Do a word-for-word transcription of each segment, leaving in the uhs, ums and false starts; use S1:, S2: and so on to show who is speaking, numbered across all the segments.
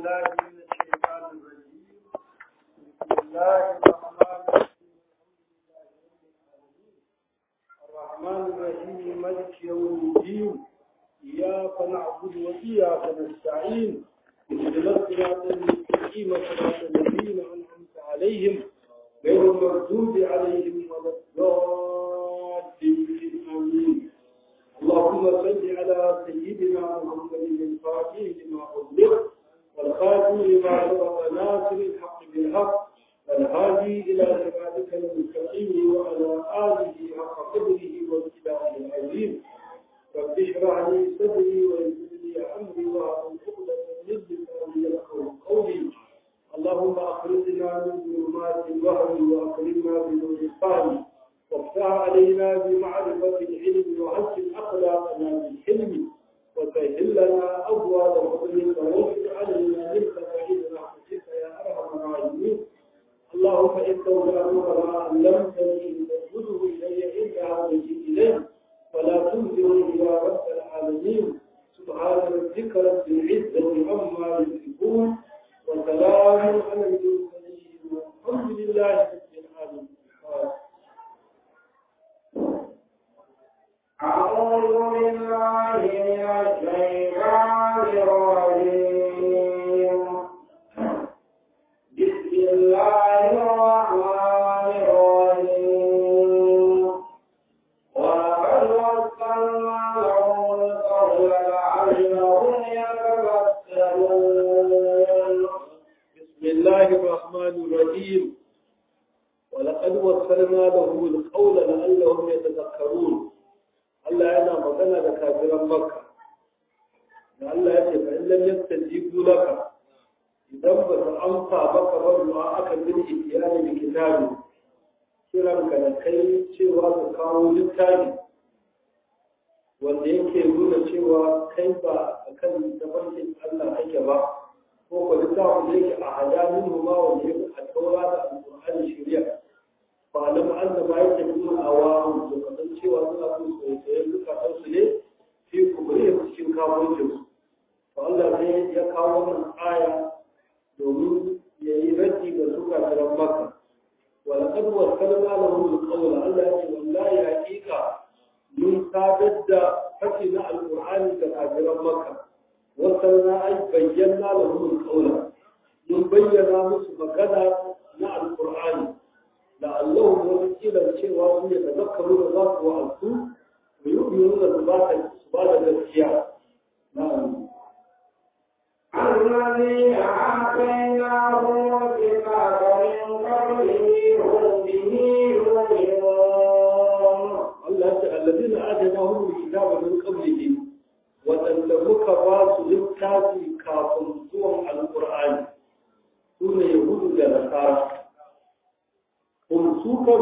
S1: بالله من الشيطان الرجيم. بسم الله الرحمن الرحيم. الرحمن الرحيم مالك يوم الدين. إياك نعبد وإياك نستعين. اهدنا الصراط المستقيم صراط الذين أنعمت عليهم غير المغضوب عليهم ولا الضالين. آمين. اللهم صل على سيدنا محمد الفاتح لما أغلق والخاتم لما سبق ناصر الحق بالحق والهادي إلى صراطك المستقيم وعلى آله حق قدره وامتداده العظيم. رب اشرح لي صدري ويسر لي أمري واحلل عقدة من لساني يفقهوا قولي. اللهم أخرجنا من ظلمات الوهم وأكرمنا بنور الفهم وافتح علينا بمعرفة العلم وحسن أخلاقنا بالحلم وسهل لنا أبواب فضلك واغفر علينا من خزائن رحمتك يا أرحم الراحمين. اللهم إن توجعنا ما علمتني فاخذه إلي إن عودتي إليه ولا تنزل يا رب العالمين. سبحان ربك رب العزة عما يصفون وسلام على المرسلين والحمد لله رب العالمين.
S2: أعوذ بالله من الشيطان الرجيم. بسم الله الرحمن الرحيم. ولقد وصلنا لهم القول لعلهم يتذكرون.
S1: بسم الله الرحمن الرحيم. ولقد وصلنا لهم القول لعلهم يتذكرون. Allah yana magana da kafiran Makka. Da Allah ya ce fa in lam yastajibu laka idan ba su amsa maka ba ruwa aka bin itiyani da kitabi kiran ka da kai cewa su kawo littafi wanda yake nuna cewa kai ba akan tafarkin Allah kake ba ko ko littafin da yake a hadamin ma wanda yake a taura da alƙur'ani shari'a ba lam anna ma yake nuna awamu da kasan cewa suna son soyayyen zukatan su ne fi kubure cikin kafircin su to Allah ne ya kawo wannan aya domin ya yi raddi ga su kafiran Makka wa laqad wasalna lahum alqawla Allah ya ce wallahi haqiqa mun sadar da faki na alqur'ani ga kafiran Makka wasalna ay bayyana lahum alqawla mun bayyana musu magana na alqur'ani لعلهم وكيلا cewa su ne tazakkaru da za su wa'azu da yu'minu da su ba da gaskiya na'am
S2: الذين آتيناهم الكتاب من قبله هم به يؤمنون.
S1: الله تعالى الذين آتيناهم الكتاب من قبله وتنتبك باس للكافي كافر سوى القرآن سنة يهود ونصارى هم سوكم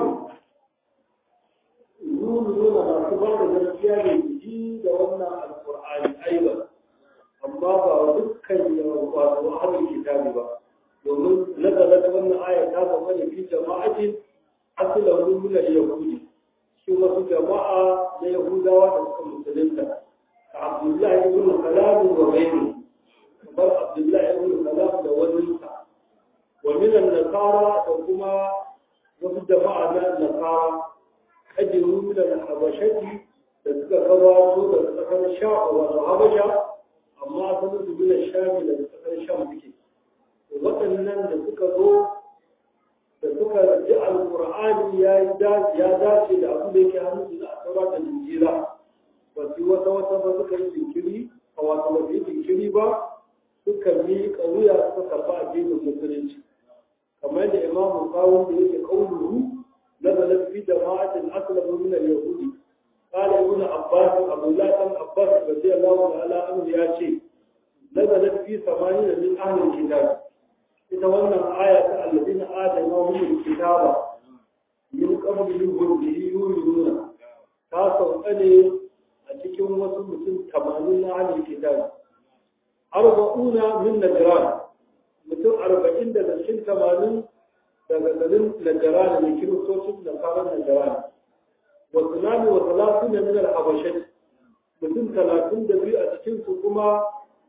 S1: يقولون ما كبر gaskiya ne ji da wannan alqur'ani aiba amma ba dukkan wato ahlul kitabi ba domin nazara da wannan aya ta zama ne fi jama'atin aslan min al-yahudi shi wasu jama'a da yahudawa da suka musulunta ka abdullahi ibn salam wa ghayri kamar abdullahi ibn salam da wani sa wa min an-nasara da kuma wasu jama'a na nasara kajiru min al-habashati da suka gabato da kasar sha'a wato habasha amma sun su bin shami da kasar sham suke waɗannan da suka zo da suka ji alqur'ani ya ya dace da abin da yake hannun su na asara da injila ba su wata wata ba suka yi jinkiri a wato ba su yi jinkiri ba suka yi ƙauya suka karɓa addinin musulunci kamar da imamu kawo da yake kauluhu nazalat fi jama'atin aslamu min al-yahudi qala ibn abbas abdullah ibn abbas radiyallahu ta'ala anhu ya ce nazalat fi samanin min ahli al-kitab ita wannan aya ta alladina atainahum al-kitaba min qablihi bihi yu'minuna ta sauka ne a cikin wasu mutum tamanin na ahli al-kitab arba'una min najran mutum arba'in da cikin tamanin daga garin Najjarana ne kiristocin da karan Najjarana. Wasu nami wa talatu ne min al-Habashai mutum talatin da biyu a cikinsu kuma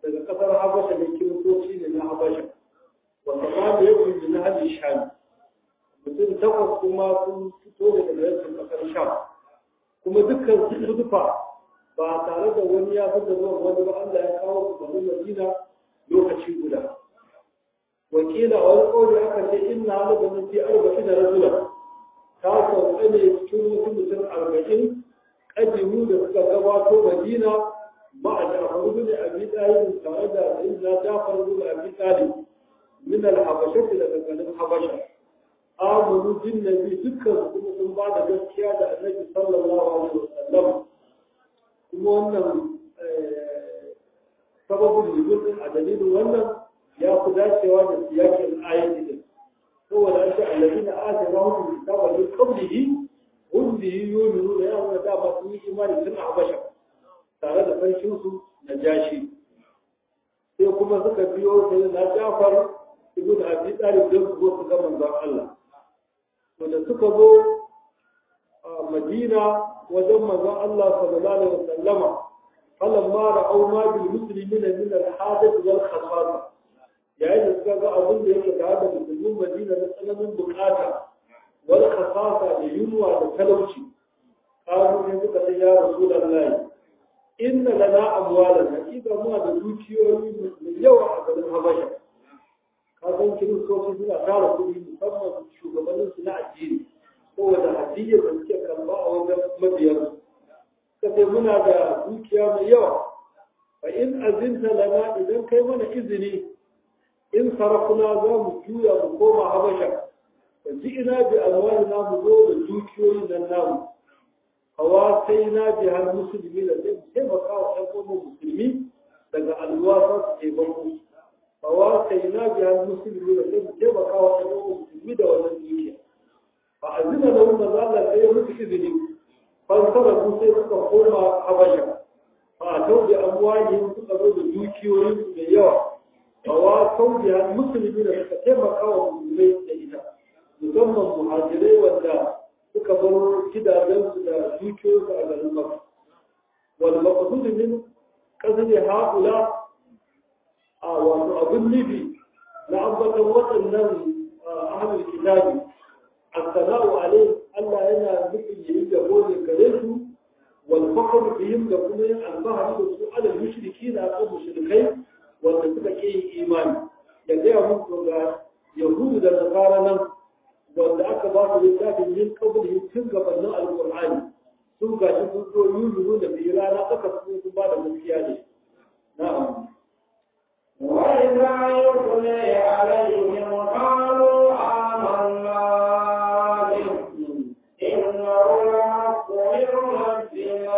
S1: daga kasar habasha ne kiristoci ne na habasha wanda ma da yake na hajji sham mutum takwas kuma sun fito daga yankin kasar sham kuma dukkan su dufa ba tare da wani ya fi da zuwa wani ba Allah ya kawo su garin Madina lokaci guda wakila wani kawai aka ce inna halu da nufi arba'in da rajula ta sauka ne cikin wasu mutum arba'in ƙadimu da suka gabato Madina ba a jafaru bin abi talib tare da sayyidina jafar bin abi talib min al-habasha daga garin habasha amanu bin nabi dukkan kuma sun ba da gaskiya da annabi sallallahu alaihi wasallam kuma wannan sababin nuzul a dalilin wannan ya fi dacewa da siyakin ayati din saboda an ce alladina atahum kitaba min qablihi hum bihi yu'minuna ya wanda da ba su yi imani tun a habasha tare da sarkin su na jashi sai kuma suka biyo sai na Jafar ibn Abi Talib don su zo su ga manzon Allah to da suka zo a Madina wajen manzon Allah sallallahu alaihi wasallama falamma ra'aw ma bil muslimina min al-hadath wal khasasa yayin da suka ga abin da yake tare da musulmin Madina na tsananin bukata wal khasasa da yunwa da talauci kawo ne suka ce ya rasulullahi inna lana amwalan hakika muna da dukiyoyi mai yawa a garin Habasha ka san kiristoci suna tara kuɗi musamman shugabannin su na addini saboda hadiyyar da suke karɓa a wajen mabiyar kace muna da dukiya mai yawa fa in azinta lana idan kai mana izini in sarafuna za mu juya mu koma Habasha fa ji ina bi amwalina mu zo da dukiyoyin nan namu hawasaina bi hal muslimi da zai taimaka wa ɗan uwan musulmi daga alwasa su taimako hawasaina bi hal muslimi da zai taimaka wa ɗan uwan musulmi da wannan dukiya fa azina da wannan Allah sai ya musu izini fansara su sai suka koma Habasha fa a taubi amwalihim suka zo da dukiyoyin su da yawa hawasau bi hal muslimi da suka taimaka wa musulmai da ita musamman muhajirai wanda suka bar gidajensu da dukiyoyinsu a garin Makka wal maqsud min qasdi haula a wato abin nufi na ambatan waɗannan ahlul kitabi as-salatu alayhi Allah yana nufin yi gabo ne gare su wal fakhr bihim da kuma yin alfahari da su ala mushrikina ko mushrikai wanda suka ke imani da ga muku ga yahudu da nasara nan wanda aka ba su littafin yin kabuli tun gabanin alƙur'ani sun gashi sun zo yuru da bi rana aka su sun ba da gaskiya ne na'am
S2: wa idza yutla alaihim qalu amanna bihi innahu la-haqqu min rabbina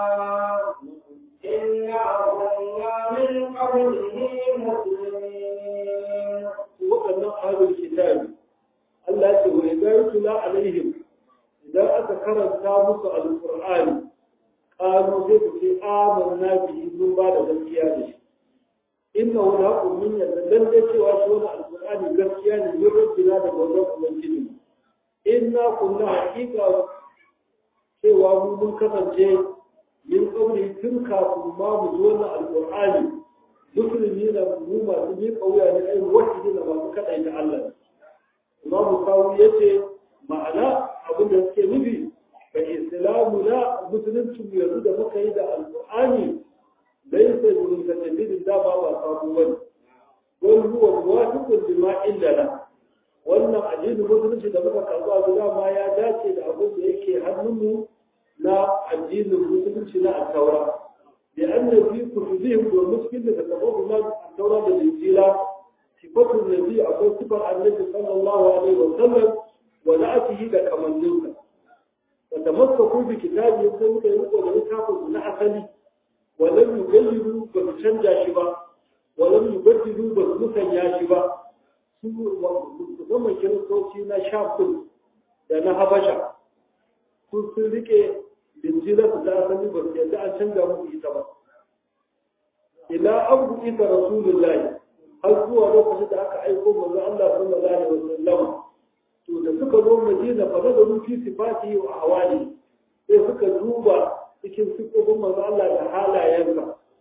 S2: inna kunna min qablihi muslimin
S1: waɗannan ahlul kitabi Allah ce wa idan tula alaihim idan aka karanta musu alqur'ani qalu sai ku ce amanna bihi mun ba da gaskiya da shi inna wa haqqu min yadallan da cewa shi wannan alqur'ani gaskiya ne mun rubuta daga wajen ubangiji inna kunna haqiqa cewa mu mun kasance min kauli tun kafin ma mu zo wannan alqur'ani musulmi na mu masu bi kauya ne ai wahidi da masu kadaita Allah Imamu Kawu ya ce ma'ana abin da suke nufi ga islamu na musulunci yanzu da muka yi da alƙur'ani da yin sai gudun ka tafi da ba ba samu wani wani ruwa ruwa dukkan jima'in da na wannan addinin musulunci da muka karɓa a dama ya dace da abin da yake hannunmu na addinin musulunci na attaura da annabi kutubihim domin cikin da ka taɓa na attaura da injila صفة النبي أقول صفة النبي صلى الله عليه وسلم ونأته لك منزلك وتمسكوا بكتاب يقول يقول ويكافر نأسلي ولم يغيروا بمشنجا شبا ولم يبدلوا بمسنيا شبا musamman kiristoci na shafin da na habasha sun sun rike linjila su ta asali ba su yadda an canza musu ita ba ila abu ita rasulullahi har zuwa lokacin da aka aiko manzo Allah sallallahu alaihi wasallam to da suka zo Madina fa da rufi sifati wa ahwali sai suka duba cikin sifofin manzo Allah da halayensa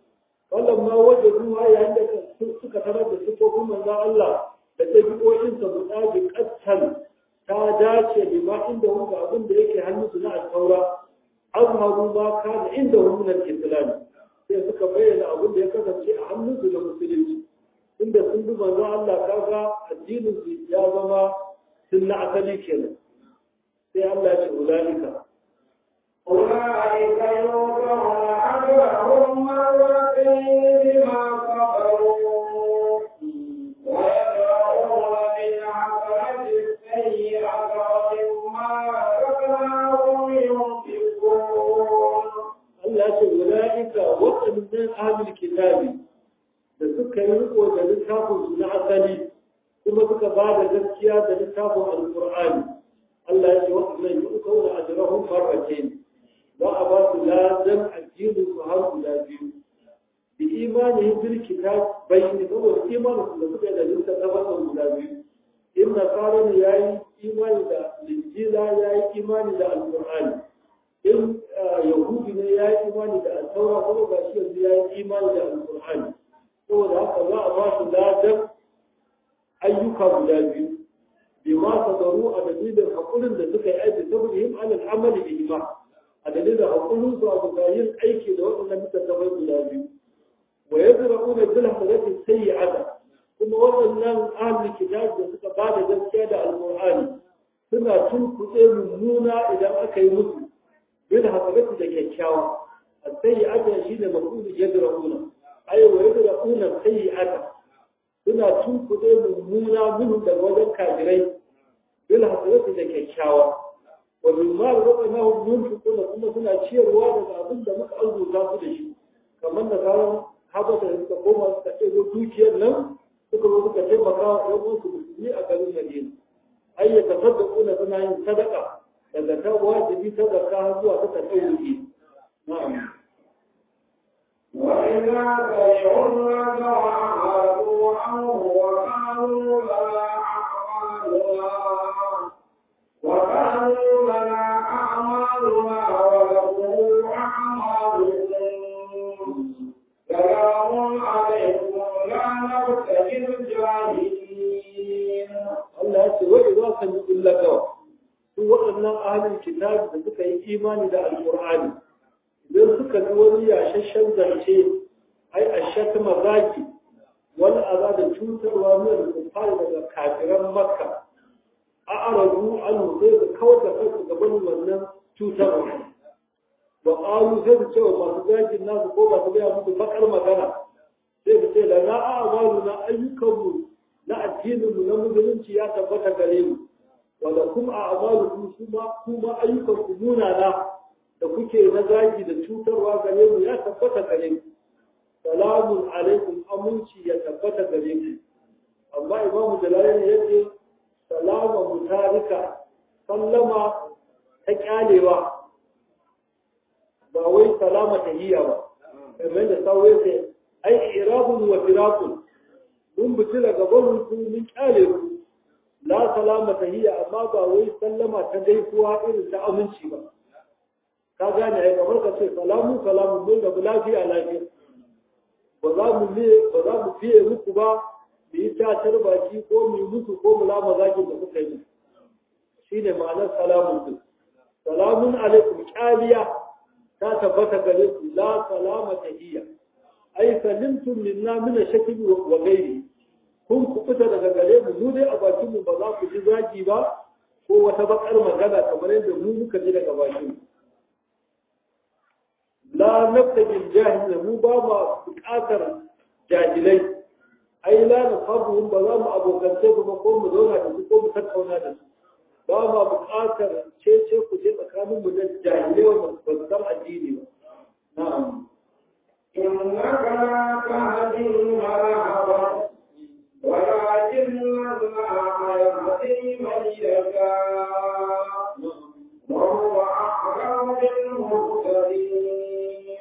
S1: wannan ma wajen ruwa yayin da suka tarar da sifofin manzon Allah da ɗabi'o'insa buɗaɗi ƙasar ta dace da ma inda wanda abin da yake hannunsu na alƙaura azharu ma kana inda hum min al-islam sai suka bayyana abin da ya kasance a hannunsu da musulunci inda sun bi manzo Allah kaga addinin su ya zama sunna asali kenan sai Allah ya ce ulaika
S2: أولئك يؤتون أجرهم مرتين بما صبروا ويدرؤون بالحسنة السيئة ومما رزقناهم ينفقون.
S1: Allah ce ulaika waɗannan ahlul kitabi da suka yi riko da littafin su na asali kuma suka ba da gaskiya da littafin alqur'ani Allah ya ce waɗannan yu'tuna ajrahum marratayn za a ba su ladan addinin su har guda biyu bi imanihim bil kitab bayni saboda imanin su da suka da littafin guda biyu in nasara ne yayi imani da injila yayi imani da alqur'ani in yahudi ne ya yi imani da altaura kuma ba shi yanzu ya yi imani da alkur'ani saboda haka za a ba su ladan ayyuka guda biyu bi ma sadaru a dalilin hakurin da suka yi aiki saboda yin alal amali bi ma a dalilin hakurin su a bisa yin aiki da waɗannan littattafai guda biyu wa yazra'una bil hasanati sayyi'ata kuma waɗannan ahlul kitab da suka ba da gaskiya da alkur'ani suna tunkuɗe mummuna idan aka yi musu بالحقيقة الكيكاوة السيئة شيء مفعول يدرؤون أي ويدرؤون السيئة هنا تنقض ممونا منهم دروازة كافرين بالحقيقة الكيكاوة وبالما رضناهم ينفقون ثم هنا شيء رواد أظن دمك أرض ذات شيء كمان نقال حدث يستقوم تأتيه دوكيا لم تقولوا كتير مكان يوم سبحانه أكلوا المدينة أي يتصدقون بما صدقة daga ta wajibi ta zakka zuwa ta tafiye na'am
S2: wa idza ta'awna wa'adu anhu wa qalu la a'maluna wa qalu lana a'maluna wa lakum a'malukum salamun alaykum la nabtagil jahilin
S1: Allah ya ce wa idza sami'u laka su waɗannan ahalin kitabi da suka yi imani da alƙur'ani idan suka ga wani yashashen zance ai a shata mazaki wani aza da cutarwa mai da kufari daga kafiran makka a arabu an sai da kawar da kansu gaban wannan cutarwa wa ƙalu sai da cewa masu zagin nasu ko ba su gaya musu bakar magana sai da ce da na a'amalu na ayyukanmu na addininmu na musulunci ya tabbata gare mu wanda kuma a amalu kuma kuma ayyukan ku munana da kuke na zagi da cutarwa gare mu ya tabbata gare mu salamun alaikum aminci ya tabbata gare mu amma imamu jalalain yace salama mutarika sallama ta kyalewa ba wai salama tahiyya ba kamar da sauye ce ai irabun wa firaqun mun butula gaban ku mun kyale ku la salama tahiyya amma ba wai sallama ta gaisuwa irin ta aminci ba ka gane ai kamar ka ce salamu salamu mun da lafiya lafiya ba za mu ne ba za mu fiye muku ba mu yi tatar baki ko mu musu ko mu lama zakin da kuka yi shine ma'anar salamun din salamun alaikum kyaliya ta tabbata gare ku la salama tahiyya ai salimtum minna min shakki wa ghairi kun kubuta daga gare mu mu dai a bakin mu ba za ku ji zagi ba ko wata bakar magana kamar yadda mu muka ji daga bakin mu la nabtaji jahil mu ba ma buƙatar jahilai ai la nafabuhum ba za mu abokance ba ko mu zauna da su ko mu tattauna da su ba ma buƙatar cece ku je tsakanin mu da jahilai wanda ba su san addini ba na'am
S2: إنك لا تهدي من أحببت ولكن الله يهدي من يشاء وهو أعلم بالمهتدين.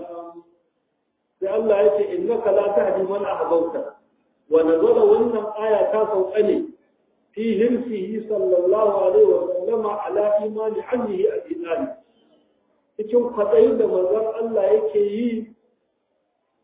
S1: الله يقول إنك لا تهدي من أحببت ونزل wannan aya ta sauka ne fi hirsihi sallallahu alaihi wa sallam ala imani annihi al-iman cikin kwatsayin da manzon Allah yake yi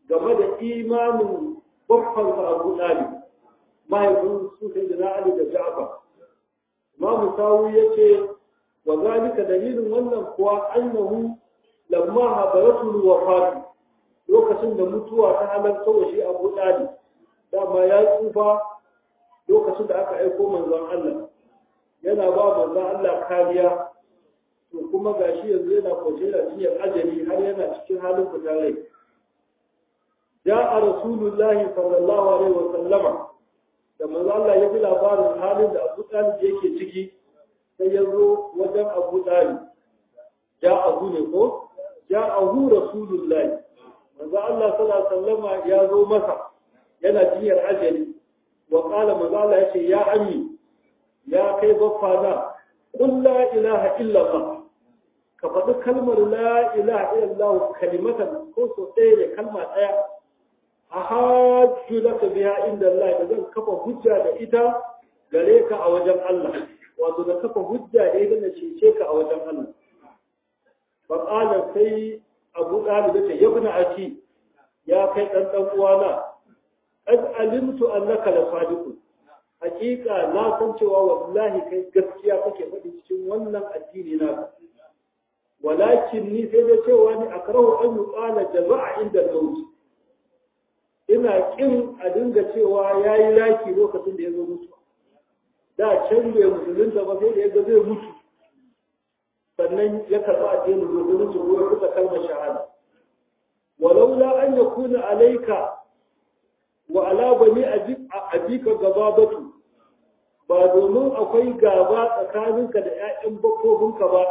S1: game da imanin babbansa Abu Talib mahaifin su sai da Ali da Ja'far Imam Sawi yace wa zalika dalilin wannan kuwa annahu lamma hadaratu wafat lokacin da mutuwa ta halarta wa shi Abu Talib dama ya tsufa lokacin da aka aiko manzon Allah yana ba manzon Allah kariya to kuma gashi yanzu yana kwace da cikin ajali har yana cikin halin fitar rai ja'a rasulullahi sallallahu alaihi wa sallama da manzon Allah ya ji labarin halin da Abu Talib yake ciki sai ya zo wajen Abu Talib ja'ahu ne ko ja'ahu rasulullahi manzon Allah sallallahu alaihi wa sallama ya zo masa yana cikin ajali wa qala manzon Allah yace ya ami ya kai baffana qul la ilaha illa Allah ka faɗi kalmar la ilaha illallah kalimatan ko so ɗaya ne kalma ɗaya a hajju laka biha inda Allah da zan kafa hujja da ita gare ka a wajen Allah wato da kafa hujja da ita na cece ka a wajen Allah fa qala sai Abu Talib yace yabna aki ya kai dan dan uwana qad alimtu annaka la sadiqun hakika na san cewa wallahi kai gaskiya kake faɗi cikin wannan addini naka walakin ni sai da cewa ni akrahu an yuqala jaza'a inda al-maut ina kin a dinga cewa yayi laki lokacin da yazo mutu da can bai musulunta ba sai da yaga zai mutu sannan ya karba addinin musulunci ko ya kusa kalmar shahada walaula an yakuna alayka wa ala bani abika gababatu ba domin akwai gaba tsakaninka da ƴaƴan bakkofinka ba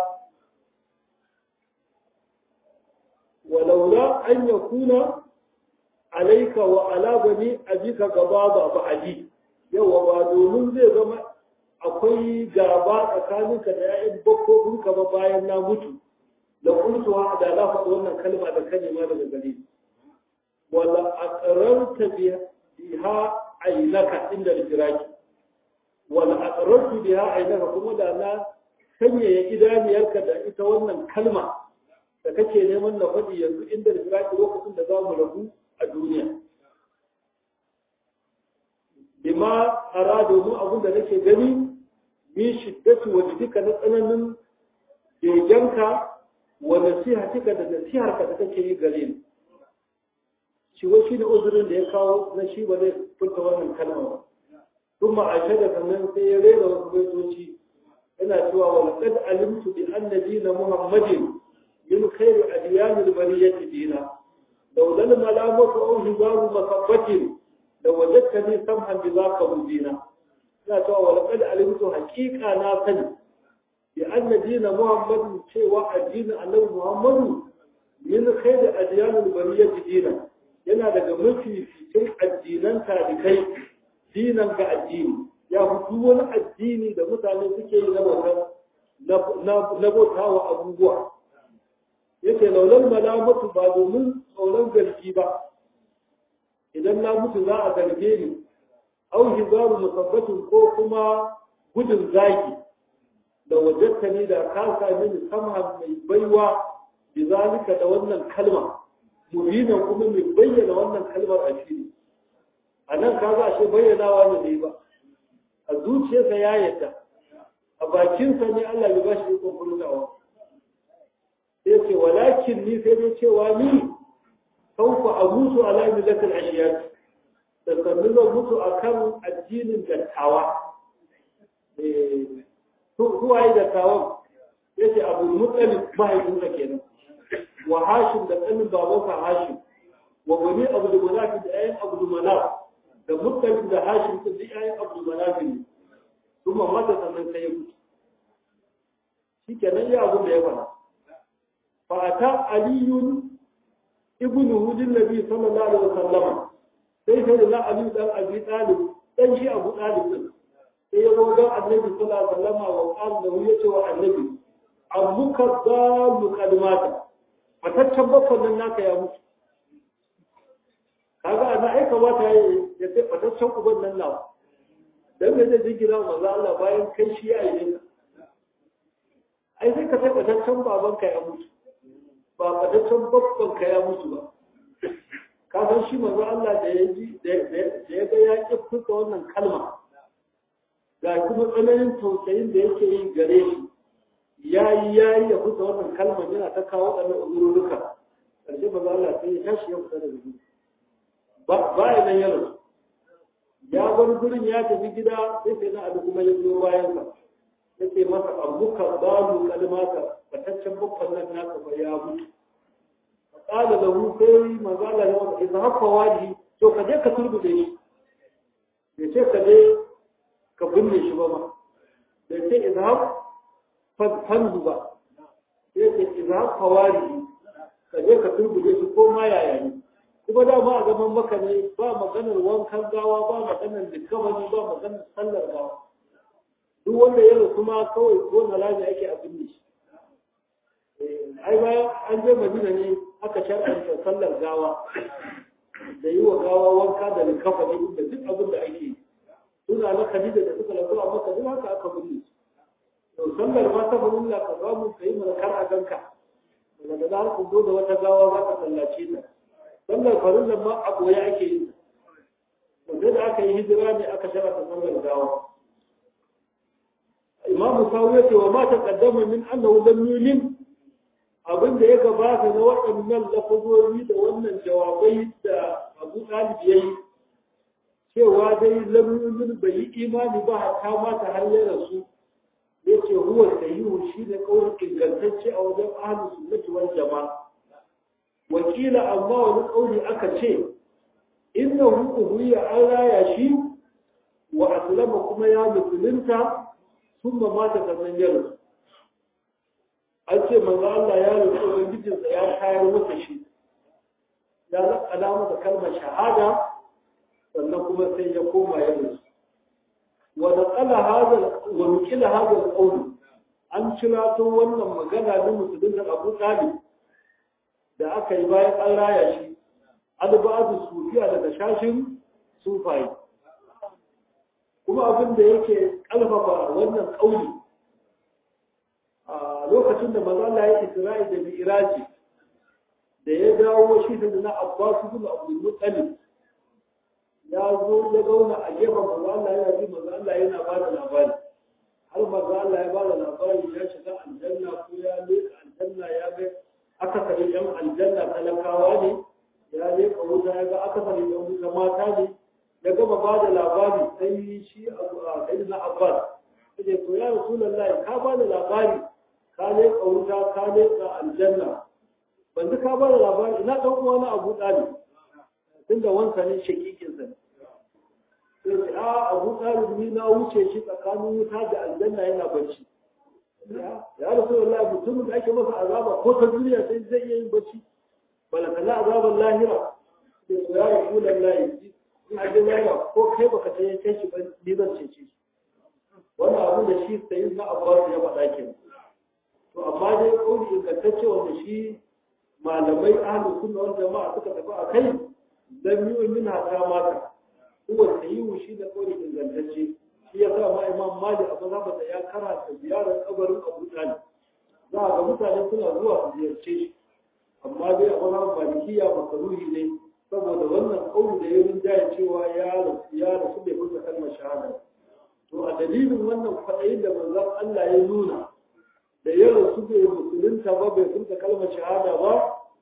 S1: walaula an yakuna alayka wa ala bani abika gababa ba ali yawa ba domin zai zama akwai gaba tsakaninka da ƴaƴan bakkofinka ba bayan na mutu da kuntuwa da na faɗi wannan kalma da kalma daga gare wala aqrarta biha aynaka inda al-firaki wala aqrartu biha aynaka kuma da na sanyaya idaniyarka da ita wannan kalma da kake neman na faɗi yanzu inda al-firaki lokacin da zamu rabu a duniya bima arado mu abin da nake gani bi shiddatu wajdika na tsananin bejanka wa nasihatika da nasiharka da kake yi gare ni shi wai shi ne uzurin da ya kawo na shi ba zai furta wannan kalma ba kuma a shaida sannan sai ya rera wasu baitoci yana cewa wa laqad alimtu bi anna dina muhammadin min khairi adyanil bariyati dina laula al malamatu aw hibaru masabbatin law wajadtani samhan bi zaka mubina yana cewa wa laqad alimtu haqiqa na sani bi anna dina muhammadin cewa addinin annabi muhammadu min khairi adyanil bariyati dina yana daga mafi fitin addinan tarikai dinan ga addini ya hudu wani addini da mutane suke yi na bauta wa abubuwa yake laulan malamatu ba domin tsoron zargi ba idan na mutu za a zarge ni au hizaru musabbatin ko kuma gudun zagi da wajatta ni da ka sami ni sama mai baiwa bizalika da wannan kalma mubinan kuma mai bayyana wannan kalmar a fili a nan ka za a shi bayyanawa ne ba a zuciyarsa ya yadda a bakinsa ne Allah ya ba shi ikon furtawa sai ce walakin ni sai dai cewa ni sauka a mutu ala millatil ashiyat da sannu zan mutu akan addinin dattawa eh su waye dattawan yace Abu Muttalib mahaifinsa kenan wa hashim da kanin babansa hashim wa wani abu da manafi da ayin abu da manaf da muttalib da hashim da duk ayin abu da manafi ne kuma mata sannan sai ya mutu shikenan ya abu da ya fara fa ata aliyun ibnu hudin nabi sallallahu alaihi wasallam sai sai da ali dan abi talib dan shi abu talib din sai ya zo ga annabi sallallahu alaihi wasallam wa qala yace wa annabi abuka dalu kadmata fataccen bakon nan naka ya mutu kaga ana aika wata ya ce fataccen uban nan nawa dan da zai jira manzo Allah bayan kai shi ya yi ne ai sai ka ce fataccen baban ka ya mutu ba fataccen bakon ka ya mutu ba ka san shi manzo Allah da ya ji da ya ga ya ki furta wannan kalma ga kuma tsananin tausayin da yake yi gare shi yayi yayi ya furta wannan kalma yana ta kawo wadannan uzururuka karshe manzo Allah sai ya tashi ya fita daga gida ba ba ya nan yaro ya bar gurin ya tafi gida sai sai na abu kuma ya zo bayan sa yace masa abuka babu kalmata fataccen babban nan naka ba ya mutu qala lahu sai manzo Allah ya wada idan haka waji to ka je ka turbude shi yace ka je ka binne shi ba ma yace idan fanzu ba yace idan haka waji ka je ka turbude shi ko ma yaya ne kuma da ba a gaban maka ne ba maganar wankan gawa ba maganar likabani ba maganar sallar gawa duk wanda ya rasu ma kawai ko na lafiya ake a binne shi ai bayan an je madina ne aka shar'anta sallar gawa da yi wa gawa wanka da likabani da duk abin da ake yi suna na khadija da suka lafi a maka duk haka aka binne to sallar ma ta farilla ka samu ka yi mana kar a ganka daga da har ku zo da wata gawa za ka sallace ta sallar farilla ma a goye ake yi to da aka yi hijira ne aka shar'anta sallar gawa imam Sawi yace wa ma taqaddama min annahu lam yulin abin da ya gabata na waɗannan lafazozi da wannan jawabai da Abu Talib yayi cewa dai lam yulin bai yi imani ba hatta ma ta hanyar rasu yace huwa sayyihu shi da kawai ingantacce a wajen ahlus sunnati wal jamaa wakila amma wani kauli aka ce innahu uhiya an raya shi wa aslama kuma ya musulunta sun ba mata sannan ya rasu an ce manzo Allah ya rasu ubangijinsa ya kayar masa shi ya zaƙala masa kalmar shahada sannan kuma sai ya koma ya rasu wa naqala hadha wa nukila hadha al-qawl an cira to wannan magana na musulmin Abu Talib da aka yi bayan an raya shi alba'adu sufiya daga shashin sufai kuma abin da yake kalfafa wannan kauli a lokacin da manzo Allah ya Isra'i da Mi'raji da ya dawo shi da na Abbas ibn Abdul Muttalib ya zo ya zauna a gefen manzo Allah yana ji manzo Allah yana ba da labari har manzo Allah ya ba da labari ya shiga aljanna ko ya leka aljanna ya ga akasari yan aljanna talakawa ne ya leka wuta ya ga akasari yan wuta mata ne ya gama ba da labari sai shi a sai na Abbas sai to ya Rasulullahi ka ba da labari ka leka wuta ka leka aljanna banzu ka ba da labari ina dan uwa na Abu Talib tunda wansa ne shakikin sa sai a Abu Talib ni na wuce shi tsakanin wuta da aljanna yana bacci ya Rasulullahi mutumin da ake masa azaba ko ta duniya sai zai iya yin bacci balakala azaban lahira sai ya Rasulullahi in ajiyar ko kai baka ta yanke shi ba ni zan cece shi wannan abu da shi sai na Abbas ya faɗa ke to amma dai kauli ingantacce wanda shi malamai ahlu sunna wal jama'a suka tafi a kai dan yi min hada mata huwa sayyihu shi da kauli ingantacce shi ya sa ma Imam Malik a mazhabata ya karanta ziyarar kabarin Abu Talib za ga mutane suna zuwa su ziyarce shi amma dai a mazhabin Malikiya makaruhi ne saboda wannan kauli da yayin jaya cewa ya rasu ya rasu bai furta kalmar shahada to a dalilin wannan kwaɗayin da manzon Allah ya nuna da ya rasu bai musulunta ba bai furta kalmar shahada ba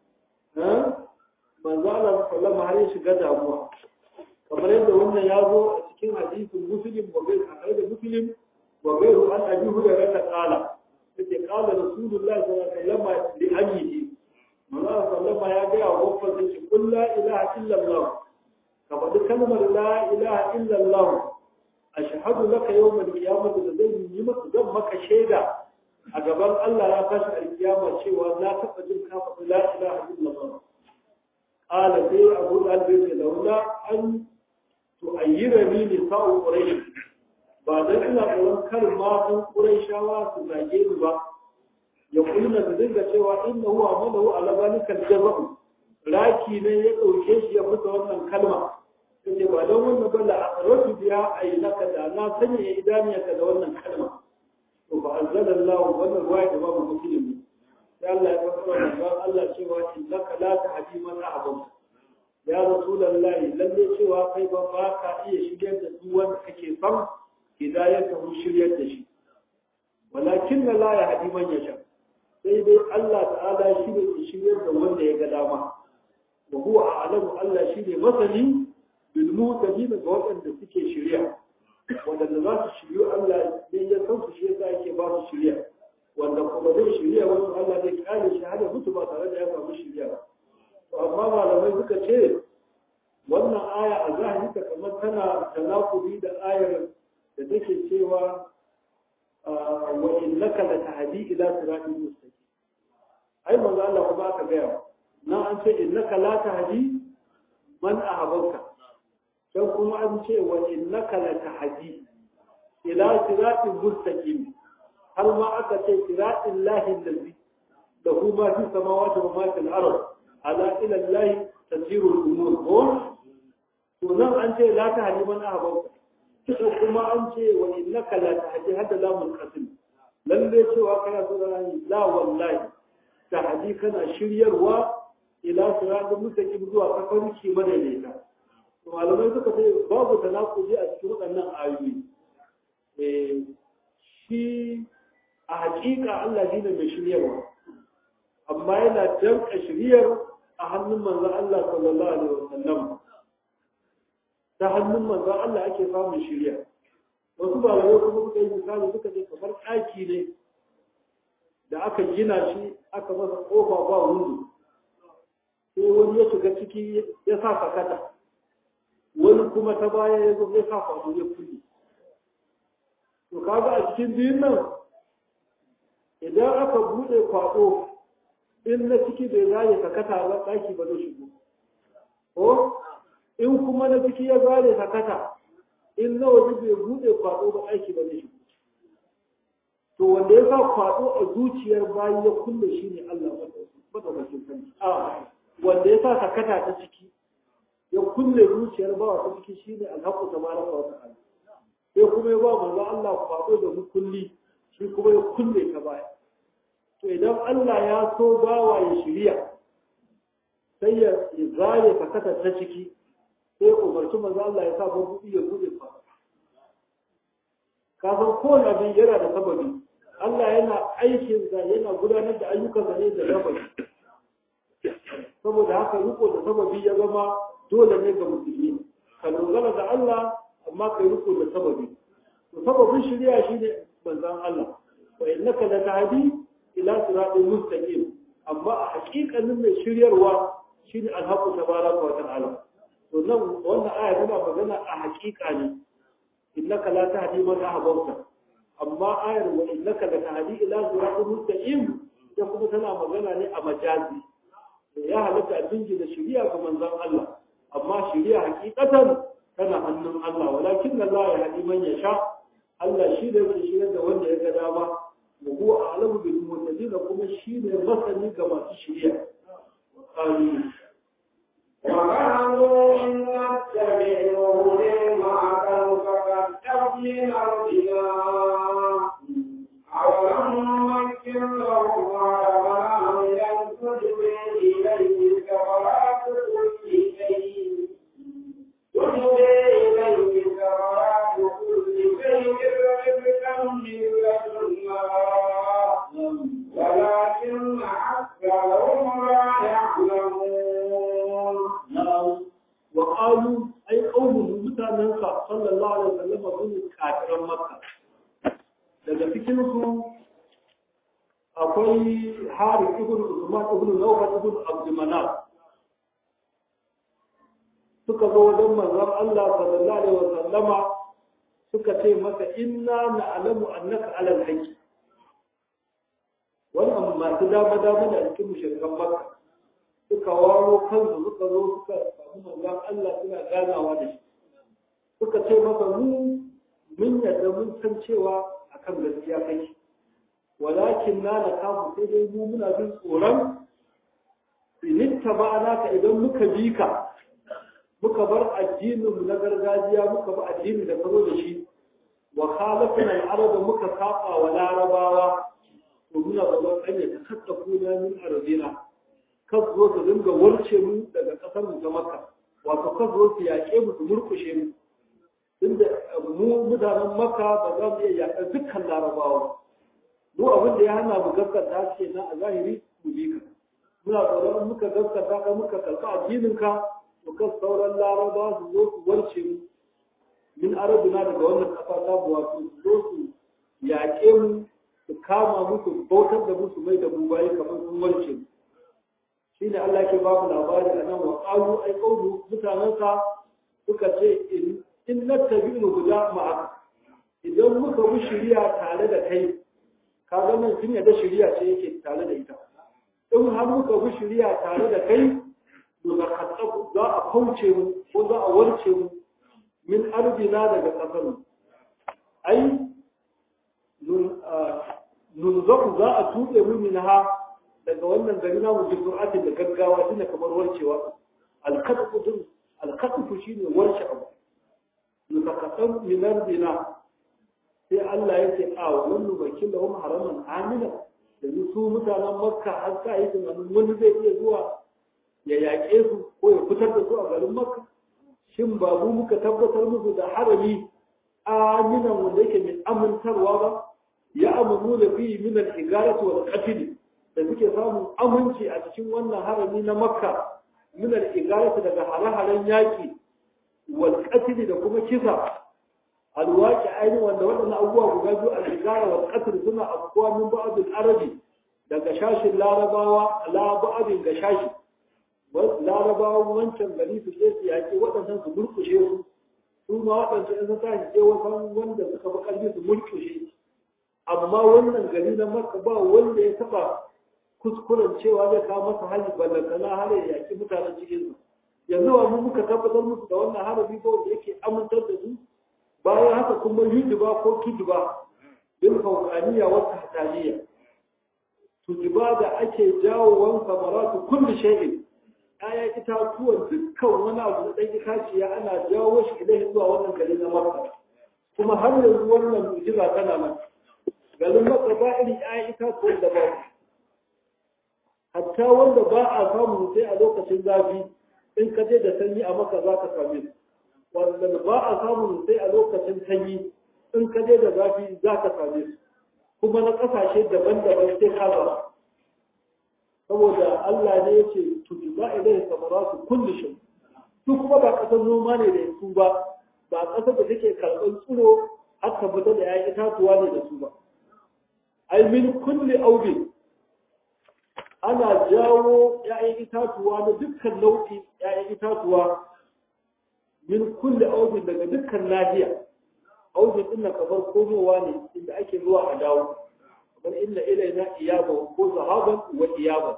S1: manzon Allah sallama har ya shiga damuwa kamar yadda wannan ya zo a cikin hadisin muslim wa bai a da muslim wa bai an abi hurairah ta kala yake kala rasulullahi sallallahu alaihi wasallam li abihi Allah sallama ya gaya wa wafansa shi kun la ilaha illallah ka faɗi kalmar la ilaha illallah ashhadu laka yawmal qiyamah da zan yi maka zan maka shaida a gaban Allah ya tashi alkiyama cewa na taɓa jin ka faɗi la ilaha illallah qala sai Abu Talib ya laula an tu'ayyirani li sa'u quraish ba dan ina tsoron kar matan quraishawa su zage ni ba ya kulna da dinga cewa inna huwa amalahu ala zalika al-jaza'u raki ne ya dauke shi ya fita wannan kalma sai ba dan wannan balla aqratu biya aynaka da na sanya idaniyarka da wannan kalma to fa anzalallahu wannan ruwaya da babu muslim sai Allah ya fassara wannan Allah cewa innaka la tahdi man ahbabta ya rasulullahi lalle cewa kai ba ba ka iya shiryar da duk wanda kake son hidayar ka mu shiryar da shi walakin la ya hadi man yasha sai dai Allah ta'ala shi ne shiryar da wanda ya ga dama wa huwa a'lamu Allah shi ne masani bil muhtadin ga wanda suke shiriya wanda za su shiryu Allah ne ya san su shi yasa yake ba su shiriya wanda kuma zai shiriya wasu Allah zai kare shi har ya mutu ba tare da ya samu shiriya ba amma malamai suka ce wannan aya a zahiri ta kamar tana tanakuri da ayar da take cewa wa innaka la tahdi ila siratin mustaqim ai manzo Allah kuma aka gaya na an ce innaka la tahdi man ahbabka sai kuma an ce wa innaka la tahdi ila siratin mustaqim har ma aka ce siratil lahi allazi lahu ma fi samawati wa ma fil ardh ala ila Allah tasiru al-umur ko to nan an ce la ta hadi man ahbabta kisa kuma an ce wa innaka la tahdi hada lamul qasim lalle cewa kana so rani la wallahi tahdi kana shiryarwa ila siratal mustaqim zuwa kafarki madaidaita to malamai suka ce babu tanakuzi a cikin waɗannan ayoyi eh shi a hakika Allah shine mai shiryarwa amma yana danka shiryar a hannun manzon Allah sallallahu alaihi wasallam ta hannun manzon Allah ake samun shiriya wasu malamai kuma suka yi misali suka ce kamar ɗaki ne da aka gina shi aka masa kofa ba wundu sai wani ya shiga ciki ya sa sakata wani kuma ta baya ya zo ya sa kwado ya kulle to kaga a cikin biyun nan idan aka buɗe kwado in na ciki bai zare sakata ba ɗaki ba zai shigo ko in kuma na ciki ya zare sakata in na waje bai buɗe kwaɗo ba ɗaki ba zai shigo to wanda ya sa kwaɗo a zuciyar bayi ya kulle shi ne Allah madaukakin sarki a wanda ya sa sakata ta ciki ya kulle zuciyar bawa ta ciki shi ne alhaƙu tabaraka wa ta'ala sai kuma ya ba manzo Allah kwaɗo da mukulli shi kuma ya kulle ta baya to idan Allah ya so bawa ya shirya sai ya zaye fakata ta ciki sai umarci manzo Allah ya sa babuɗi ya buɗe fa kafin kowane abin yana da sababi Allah yana aikin sa yana gudanar da ayyukan sa ne da sababi saboda haka riko da sababi ya zama dole ne ga musulmi ka dogara da Allah amma kai riko da sababi to sababin shirya shine manzon Allah wa innaka la tahdi ila siratin mustaqim amma a hakikanin mai shiryarwa shine alhaqu tabaraka wa ta'ala to nan wannan aya tana magana a hakika ne innaka la tahdi man ahbabta amma ayar wa innaka la tahdi ila siratin mustaqim ita kuma tana magana ne a majazi ya halatta a dingi da shiriya ga manzon Allah amma shiriya hakikatan tana hannun Allah walakin Allah ya hadi man yasha Allah shi da yake shiryar da wanda ya ga dama وهو أعلم بالمعتدين كما الشيء مثلا كما الشريعة وقالوا
S2: وقالوا إن نتبع الهدى معك فقد تبين أرضنا أولم نمكن لهم على ينفذ إليه ثمرات كل شيء تجري إليه ثمرات كل شيء رزقا من لدنا ولكن أكثرهم لا يعلمون.
S1: نعم وقالوا أي قوم متاننسا صلى الله عليه وسلم sun kafiran Makka daga cikin su akwai Harith ibn Usman ibn Nawfal ibn Abd Manaf suka zo wajen manzon Allah sallallahu alaihi wasallama suka ce masa inna na'lamu annaka ala al-haqq wannan masu dama dama da cikin mushrikan Makka suka waro kansu suka zo suka samu manzon Allah suna ganawa da shi suka ce masa mu mun yadda mun san cewa akan gaskiya kai walakin na na kafu sai dai mu muna jin tsoron initta ba naka idan muka bi ka muka bar addinin mu na gargajiya muka bar addinin da kazo da shi wa khalafna al-arab muka saba wa larabawa to muna gaban anya ta kattafu na min arzina kan zo su dinga warce mu daga ƙasar mu ta Makka wato kan zo su yaƙe mu su murƙushe mu inda mu mutanen Makka ba za mu iya yaƙar dukkan Larabawa mu abin da ya hana mu gaskata ce na a zahiri mu bi ka muna tsoron muka gaskata ka muka karɓi addinin ka to kan sauran Larabawa su zo su warce mu min arabuna daga wannan ƙasa ta wato su zo su yaƙe mu su kama musu bautar da musu mai da mu bayi kamar sun warce mu shine Allah ke ba mu labari a nan wa qalu ai qawlu mutanansa suka ce in in nattabi'u huda ma'aka idan muka bi shari'a tare da kai ka ga nan sun yadda shari'a ce yake tare da ita in har muka bi shari'a tare da kai to za ka za a kauce mu ko za a warce mu min ardina daga kasar mu ai nun za a tuɓe mu minha daga wannan gari na mu jikin atin da gaggawa shine kamar warcewa alkatfu alkatfu shine warce abu nutakasan min ardina sai Allah ya ce a wannan bakin da hum haraman amina da su mutanen Makka har ka yi tunanin wani zai iya zuwa ya yaƙe su ko ya fitar da su a garin Makka shin ba mu muka tabbatar musu da harami aminan wanda yake mai amintarwa ba ya amanu da fi min al-igarati wal qatl da suke samun aminci a cikin wannan harami na Makka min al-igarati daga hare-haren yaki wal qatl da kuma kisa alwaki aini wanda waɗannan abubuwa guda biyu al-igara wal qatl suna afkuwa min ba'd al-arabi daga shashin larabawa la ba'din ga shashi larabawan wancan gari su je su yaƙi waɗannan su murkushe su su ma waɗancan in sun tashi je wasan wanda suka fi ƙarfi su murkushe amma wannan gari na Makka ba wanda ya taɓa kuskuren cewa zai kawo masa hali ballantana har ya yaƙi mutanen cikin su yanzu wa mu muka tabbatar musu da wannan harabi ba wanda yake amintar da su bayan haka kuma yuduba ko kiduba bil fawqaniyya wa tahtaniyya tujiba da ake jawo wan samaratu kulli shay'in aya itatuwan dukkan wani abu da ɗan itaciya ana jawo shi idan zuwa wannan gari na Makka kuma har yanzu wannan mu'jiza tana nan garin Makka ba irin aya itatuwan da ba hatta wanda ba a samu sai a lokacin zafi in ka je da sanyi a Makka za ka same su wanda ba a samu sai a lokacin sanyi in ka je da zafi za ka same su kuma na ƙasashe daban-daban sai ka zama saboda Allah ne ya ce tujuba ilai samaratu kulli shay su kuma ba kasar noma ne da su ba ba kasar da take karɓar tsiro haka fita da yayin itatuwa ne da su ba ai min kulli aubin ana jawo yayin itatuwa na dukkan nau'i yayin itatuwa min kulli aubin daga dukkan nahiya aubin din kamar komowa ne inda ake zuwa a dawo bal inna ilaina iyaba ko zahaban wa iyaba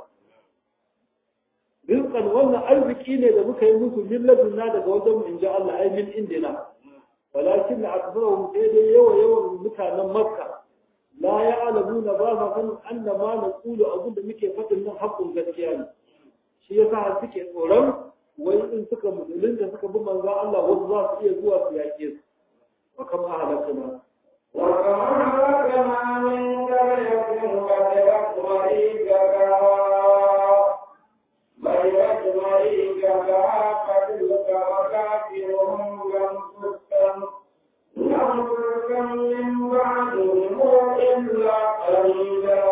S1: rizqan wannan arziki ne da muka yi musu min ladunna daga wajen mu inja Allah ai min indina walakin akbaruhum dai yawa yawan mutanen Makka la ya'lamuna ba sa san anna ma naqulu abin da muke faɗin nan haƙƙin gaskiya ne shi yasa suke tsoron wai in suka musulunta suka bi manzo Allah wasu za su iya zuwa su yaƙe su wa kam ahlakana
S2: وكما أهلكنا من قرية كذبت طريقها بيت طريقها فتلك مكافرهم لم تسكن لم تسكن من بعدهم إلا قليلا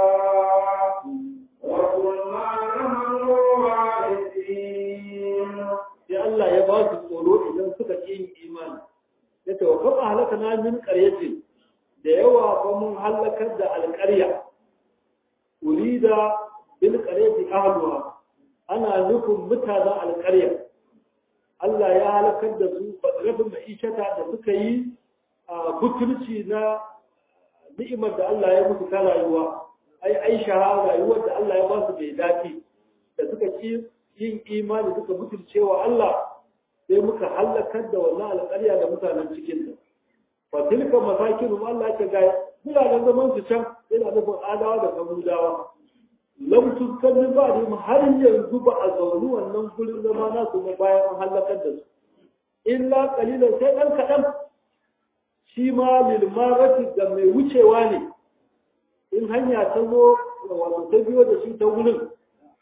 S2: وكنا نحن الوارثين.
S1: يا الله يا باس الصلوح إذا سكت إيمان يتوقف أهلكنا من قرية da yawa ba mun halakar da alƙarya urida bil qaryati ahluha ana nufin mutanen alƙarya Allah ya halakar da su rabin ma'ishata da suka yi a butulci na ni'imar da Allah ya musu ta rayuwa ai aisha rayuwar da Allah ya ba su bai dafi da suka ci yin imani suka butulcewa Allah sai muka halakar da wannan alƙarya da mutanen cikin ta fatilka masakin Allah ya ga mutanen zaman su can yana nufin adawa da samudawa lam tuskan ba da har yanzu ba a zauni wannan gurin zama na su ba bayan an halakar da su illa qalilan sai dan kadan shi ma lil marati da mai wucewa ne in hanya ta zo wato ta biyo da shi ta gurin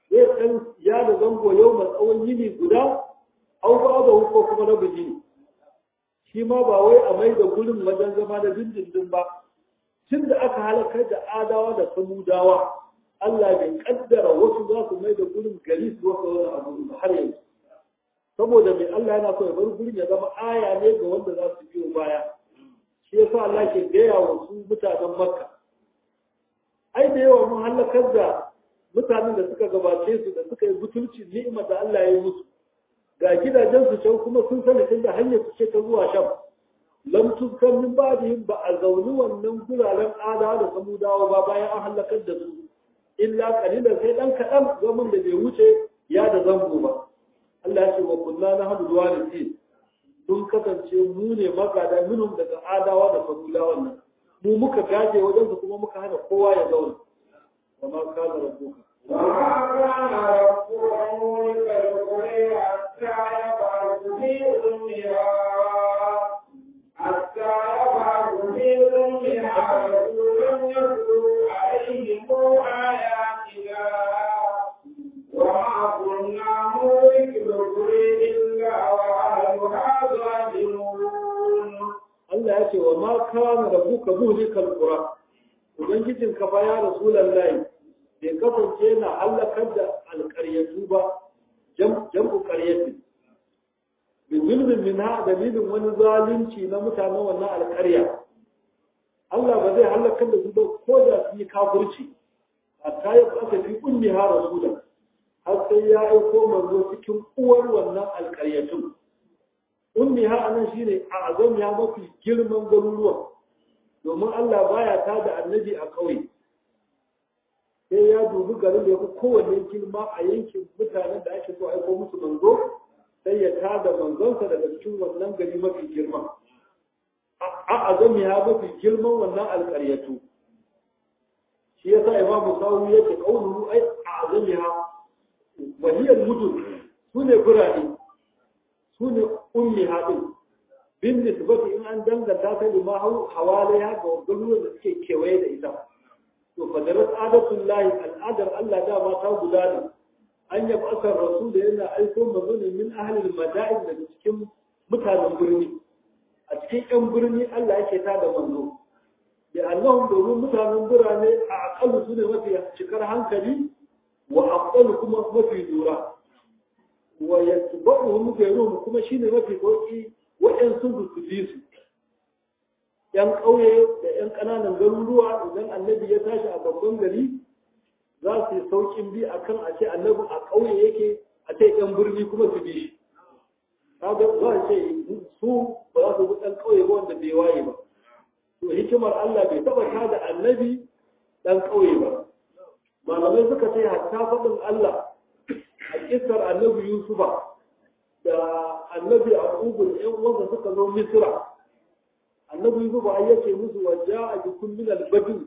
S1: zai ɗan ya da zango yau mai tsawon yini guda au ba da ko kuma na bijini shi ma ba wai a mai da gurin wajen zama da dindindin ba tun da aka halakar da adawa da samudawa Allah bai kaddara wasu za su mai da gurin gari su wasu wani abu har yanzu saboda mai Allah yana so ya bar gurin ya zama aya ne ga wanda za su biyo baya shi yasa Allah ke gaya wa su mutanen Makka ai da yawa mun halakar da mutanen da suka gabace su da suka yi butulci ni'imar da Allah ya yi musu ga gidajen su can kuma sun sani tun da hanyar su ce ta zuwa sham lam tuzkan min ba'dihim ba a zauni wannan guraren adawa da samudawa ba bayan an halakar da su illa qalilan sai dan kadan zaman da bai wuce ya da zango ba Allah ya ce wa kullu nahnu warisin mun kasance mu ne magada minhum daga adawa da samudawa nan mu muka gaje wajen su kuma muka hana kowa ya zauna wa ma kana rabbuka
S2: وما كان ربك مولك القرى حتى يبعث في أمها حتى يبعث في أمها رسولا يتلو عليهم آياتنا وما كنا مولك القرى إلا وأهلها ظالمون.
S1: Allah ya ce wa ma kana rabbuka muhlikal qura ubangijinka fa ya rasulullahi bai kasance yana halakar da alƙaryatu ba jam'u ƙaryatin bin zulmin min ha dalilin wani zalunci na mutanen wannan alƙarya Allah ba zai halakar da su ba ko da su yi kafirci hatta ya kasa fi ummi ha rasulan har sai ya aiko manzo cikin uwar wannan alƙaryatun ummi ha anan shine a azam ya mafi girman garuruwa domin Allah baya tada annabi a ƙauye sai ya dubi garin da ya fi kowanne girma a yankin mutanen da ake so aiko musu manzo sai ya tada manzonsa daga cikin wannan gari mafi girma a azami ya mafi girman wannan alƙaryatu shi yasa imam sawu yake kaulu ai a azami ha waliyal mudun sune birane sune ummi hadin bin nisbati in an danganta ta lima hawalaiha ga garuruwan da suke kewaye da ita to fadarat adatul lahi al'adar Allah da ma ta gudana an yi asar rasul da yana aiko manzo ne min ahlil mada'in daga cikin mutanen birni a cikin yan birni Allah yake ta da manzo da Allahum domin mutanen birane a aqallu sune mafi cikar hankali wa aqallu kuma mafi lura wa yatba'uhum ghayruhum kuma shine mafi koki wa'an sun su su ‘yan ƙauye da ‘yan ƙananan garuruwa idan annabi ya tashi a babban gari za su yi sauƙin bi a kan a ce annabi a ƙauye yake a ce ‘yan birni kuma su bi shi. Kaga za a ce su ba za su bi ɗan ƙauye ba wanda bai waye ba. To hikimar Allah bai taɓa ta da annabi ɗan ƙauye ba. Malamai suka ce hatta faɗin Allah a ƙisar annabi Yusufa da annabi a ƙugun ‘yan uwansa suka zo Misira. Annabi Yusuf ai yace musu waja a bikum min al-badu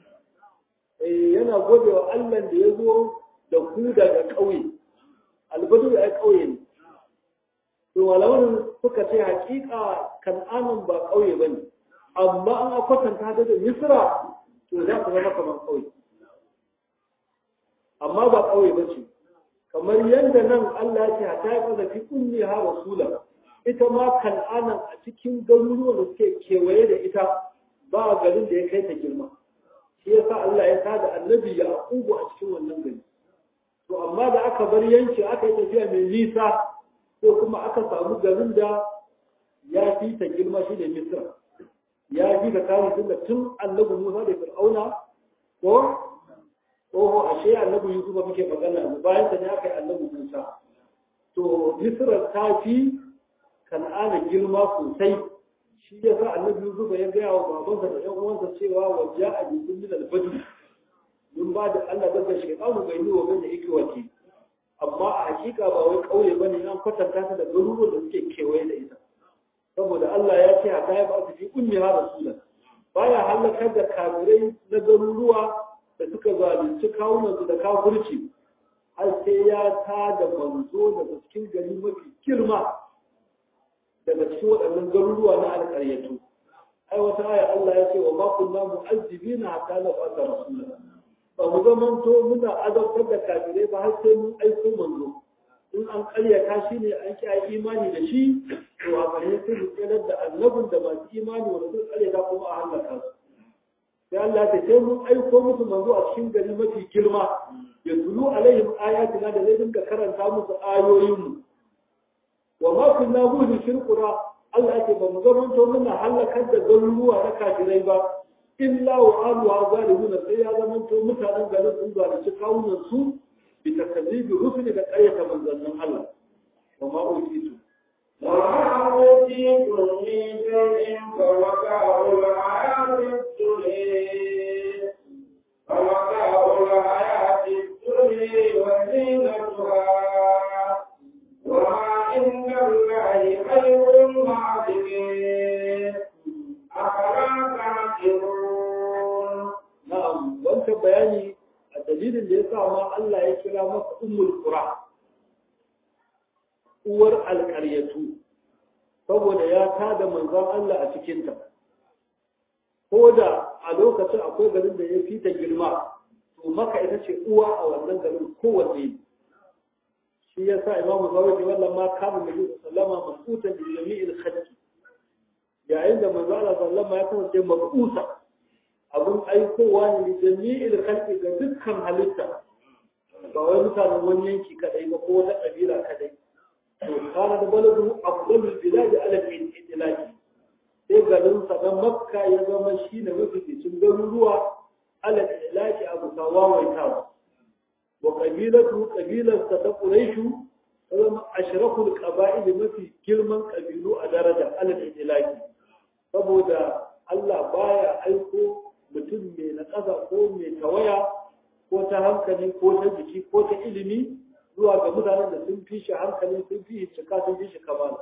S1: eh yana gode wa Allah da yazo da ku daga kauye al-badu ai kauye ne to walawan suka ce hakika kan'anan ba kauye bane amma an kwatanta da Misra to za ku zama kamar kauye amma ba kauye bace kamar yanda nan Allah ya ce ta yi kaza fi ummi ha rasula ita ma kan'anan a cikin garuruwan da suke kewaye da ita ba garin da ya kai ta girma shi yasa Allah ya tada annabi ya aqubu a cikin wannan gari to amma da aka bar yanki aka yi tafiya mai nisa ko kuma aka samu garin da ya fi ta girma shi ne Misra ya fi da kare tun da tun annabi Musa da Fir'auna ko ko ashe annabi Yusuf muke magana bayan ta ne aka yi annabi Musa to Misra ta fi kan'ana girma sosai shi ya sa annabi Yusuf ya gaya wa babansa da ƴan uwansa cewa wa ja'a bi kulli al-badr mun ba da Allah daga shaytanu bai yi wa bane yake wace amma a hakika ba wai kauye bane an kwatanta ta da garuruwan da suke kewaye da ita saboda Allah ya ce haka ya ba su fi ummi ha rasulan baya halakar da kafirai na garuruwa da suka zalunci kawunan su da kafirci har sai ya ta da manzo daga cikin gari mafi girma daga cikin waɗannan garuruwa na alƙaryatu ai wata aya Allah ya ce wa ma kunna mu'azzibina hatta nab'atha rasula ba mu zamanto muna azabtar da kafirai ba har sai mun aiko manzo in an karyata shi ne an ki imani da shi to a ƙarshe sai mu tsirar da annabin da masu imani wanda sun karyata kuma a halaka su sai Allah ta sai mun aiko musu manzo a cikin gari mafi girma ya tulu alaihim ayatina da zai dinga karanta musu ayoyinmu wa ma kunna muhlikil qura Allah ya ce ba mu zamanto muna halakar da garuruwa na kafirai ba illa wa ahluha zalimuna sai ya zamanto mutanen garin sun zalunci kawunan su bi takzibi rusuli da qayyata manzannin Allah wa ma utitu
S2: وما أوتيتم من شيء فمتاع الحياة الدنيا فمتاع الحياة الدنيا وزينتها وما عند الله خير الرازقين أفلا تعقلون.
S1: نعم وأنت بياني الدليل اللي يسعى ما الله يكلا مصر أم القرى uwar alƙaryatu saboda ya tada manzon Allah a cikinta ko da a lokacin akwai garin da ya fi ta girma to maka ita ce uwa a wannan garin kowanne shi ya sa imamu zawaji wallan ma kama nabi sallama mas'utan bi jami'il khalqi yayin da manzo Allah sallama ya kasance mabusa abun aikowa ne da jami'il khalqi ga dukkan halitta ba wai mutanen wani yanki kadai ba ko wata kabila kadai وكان بلده أفضل البلاد على الإطلاق sai garin sa na Makka ya zama shine mafificin garuruwa ala ilaki abu sawawaita wa qabilatu qabilatu ta quraishu zama ashraful qaba'il mafi girman kabilu a daraja ala ilaki saboda Allah baya aiko mutum mai na ƙasa ko mai tawaya ko ta hankali ko ta jiki ko ta ilimi zuwa ga mutanen da sun fi shi hankali sun fi shi cika sun fi shi kamala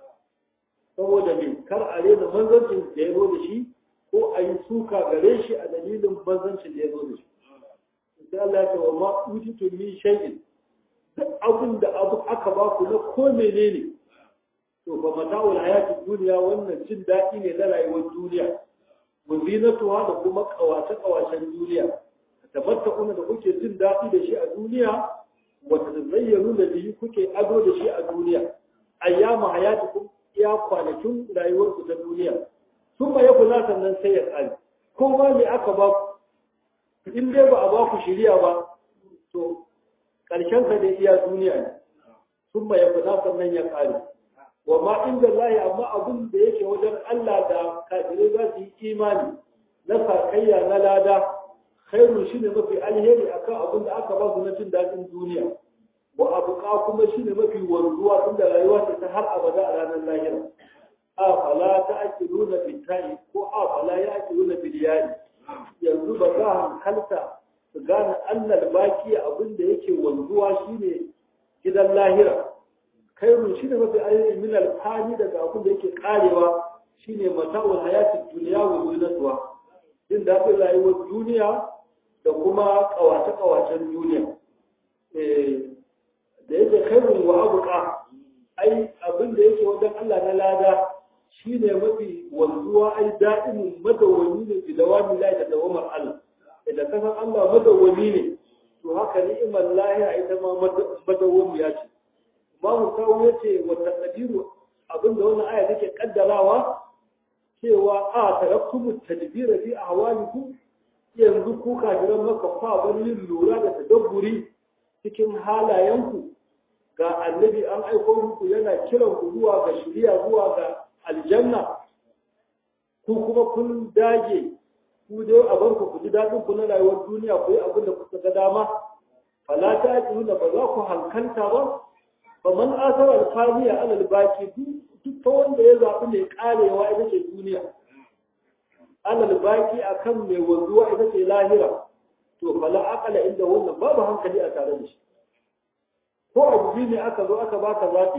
S1: saboda mai kar a rena manzancin da ya zo da shi ko a yi suka gare shi a dalilin manzancin da ya zo da shi sai Allah ya ce wa ma utitu min shay'in duk abin da abu aka ba ku na ko menene to fa mata'ul hayatid dunya wannan jin daɗi ne na rayuwar duniya muzinatuha da kuma kawace kawacen duniya tabatta'una da kuke jin daɗi da shi a duniya wata zayyanu da biyu kuke ado da shi a duniya ayyama hayatukum ya kwanakin rayuwarku ta duniya sun ba ya kula sannan sai ya tsari ko ma me aka ba ku in dai ba a ba ku shiriya ba to karshen sa da iya duniya ne sun ba ya kula sannan ya tsari wa ma inda Allah amma abin da yake wajen Allah da kafirai za su yi imani na sakayya na lada khairu shine mafi alheri akan abin da aka ba su na jin dadin duniya wa abuka kuma shine mafi wanzuwa tunda rayuwa ce ta har abada a ranar lahira a fala ta'qiluna bitai ko a fala ya'qiluna biliyai yanzu ba za hankalta su gane annal baki abin da yake wanzuwa shine gidan lahira khairu shine mafi alheri min al-fani daga abin da yake karewa shine mata'ul hayatid dunya wa zinatuha jin dadin rayuwar duniya da kuma kawace-kawacen duniya da yake khairun wa abuka ai abin da yake wajen Allah na lada shine mafi wanzuwa ai da'imin madawwami ne bi dawami la da dawamar Allah idan ka san Allah madawwami ne to haka ni'imar lahiya ita ma madawwami ya ce ba mu kawo yace wa taqdiru abin da wannan aya take kaddarawa cewa a tarakkumu tadbira fi ahwalikum yanzu ku kafiran maka fa bari yin lura da tadabburi cikin halayenku ga annabi an aiko muku yana kiran ku zuwa ga shiriya zuwa ga aljanna ku kuma kun dage ku dai a barku ku ji dadin ku na rayuwar duniya ku yi abin da kuka ga dama fala ta ajuna ba za ku hankalta ba fa man asara alfaniya ala albaqi duk ta wanda ya zabi ne karewa ita ce duniya alal baki akan mai wanzuwa ita ce lahira to fala aqala inda wannan babu hankali a tare da shi ko abu ne aka zo aka baka zafi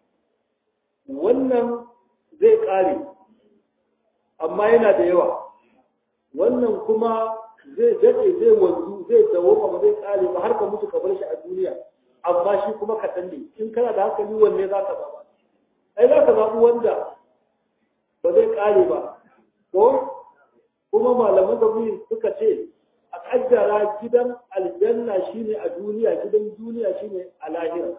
S1: wannan zai kare amma yana da yawa wannan kuma zai dade zai wanzu zai dawo ba zai kare ba har ka mutu ka bar shi a duniya amma shi kuma ka ne in kana da hankali wanne za ka zaba ai za ka zabi wanda ba zai kare ba ko kuma malaman da suka ce a kaddara gidan aljanna shine a duniya gidan duniya shine a lahira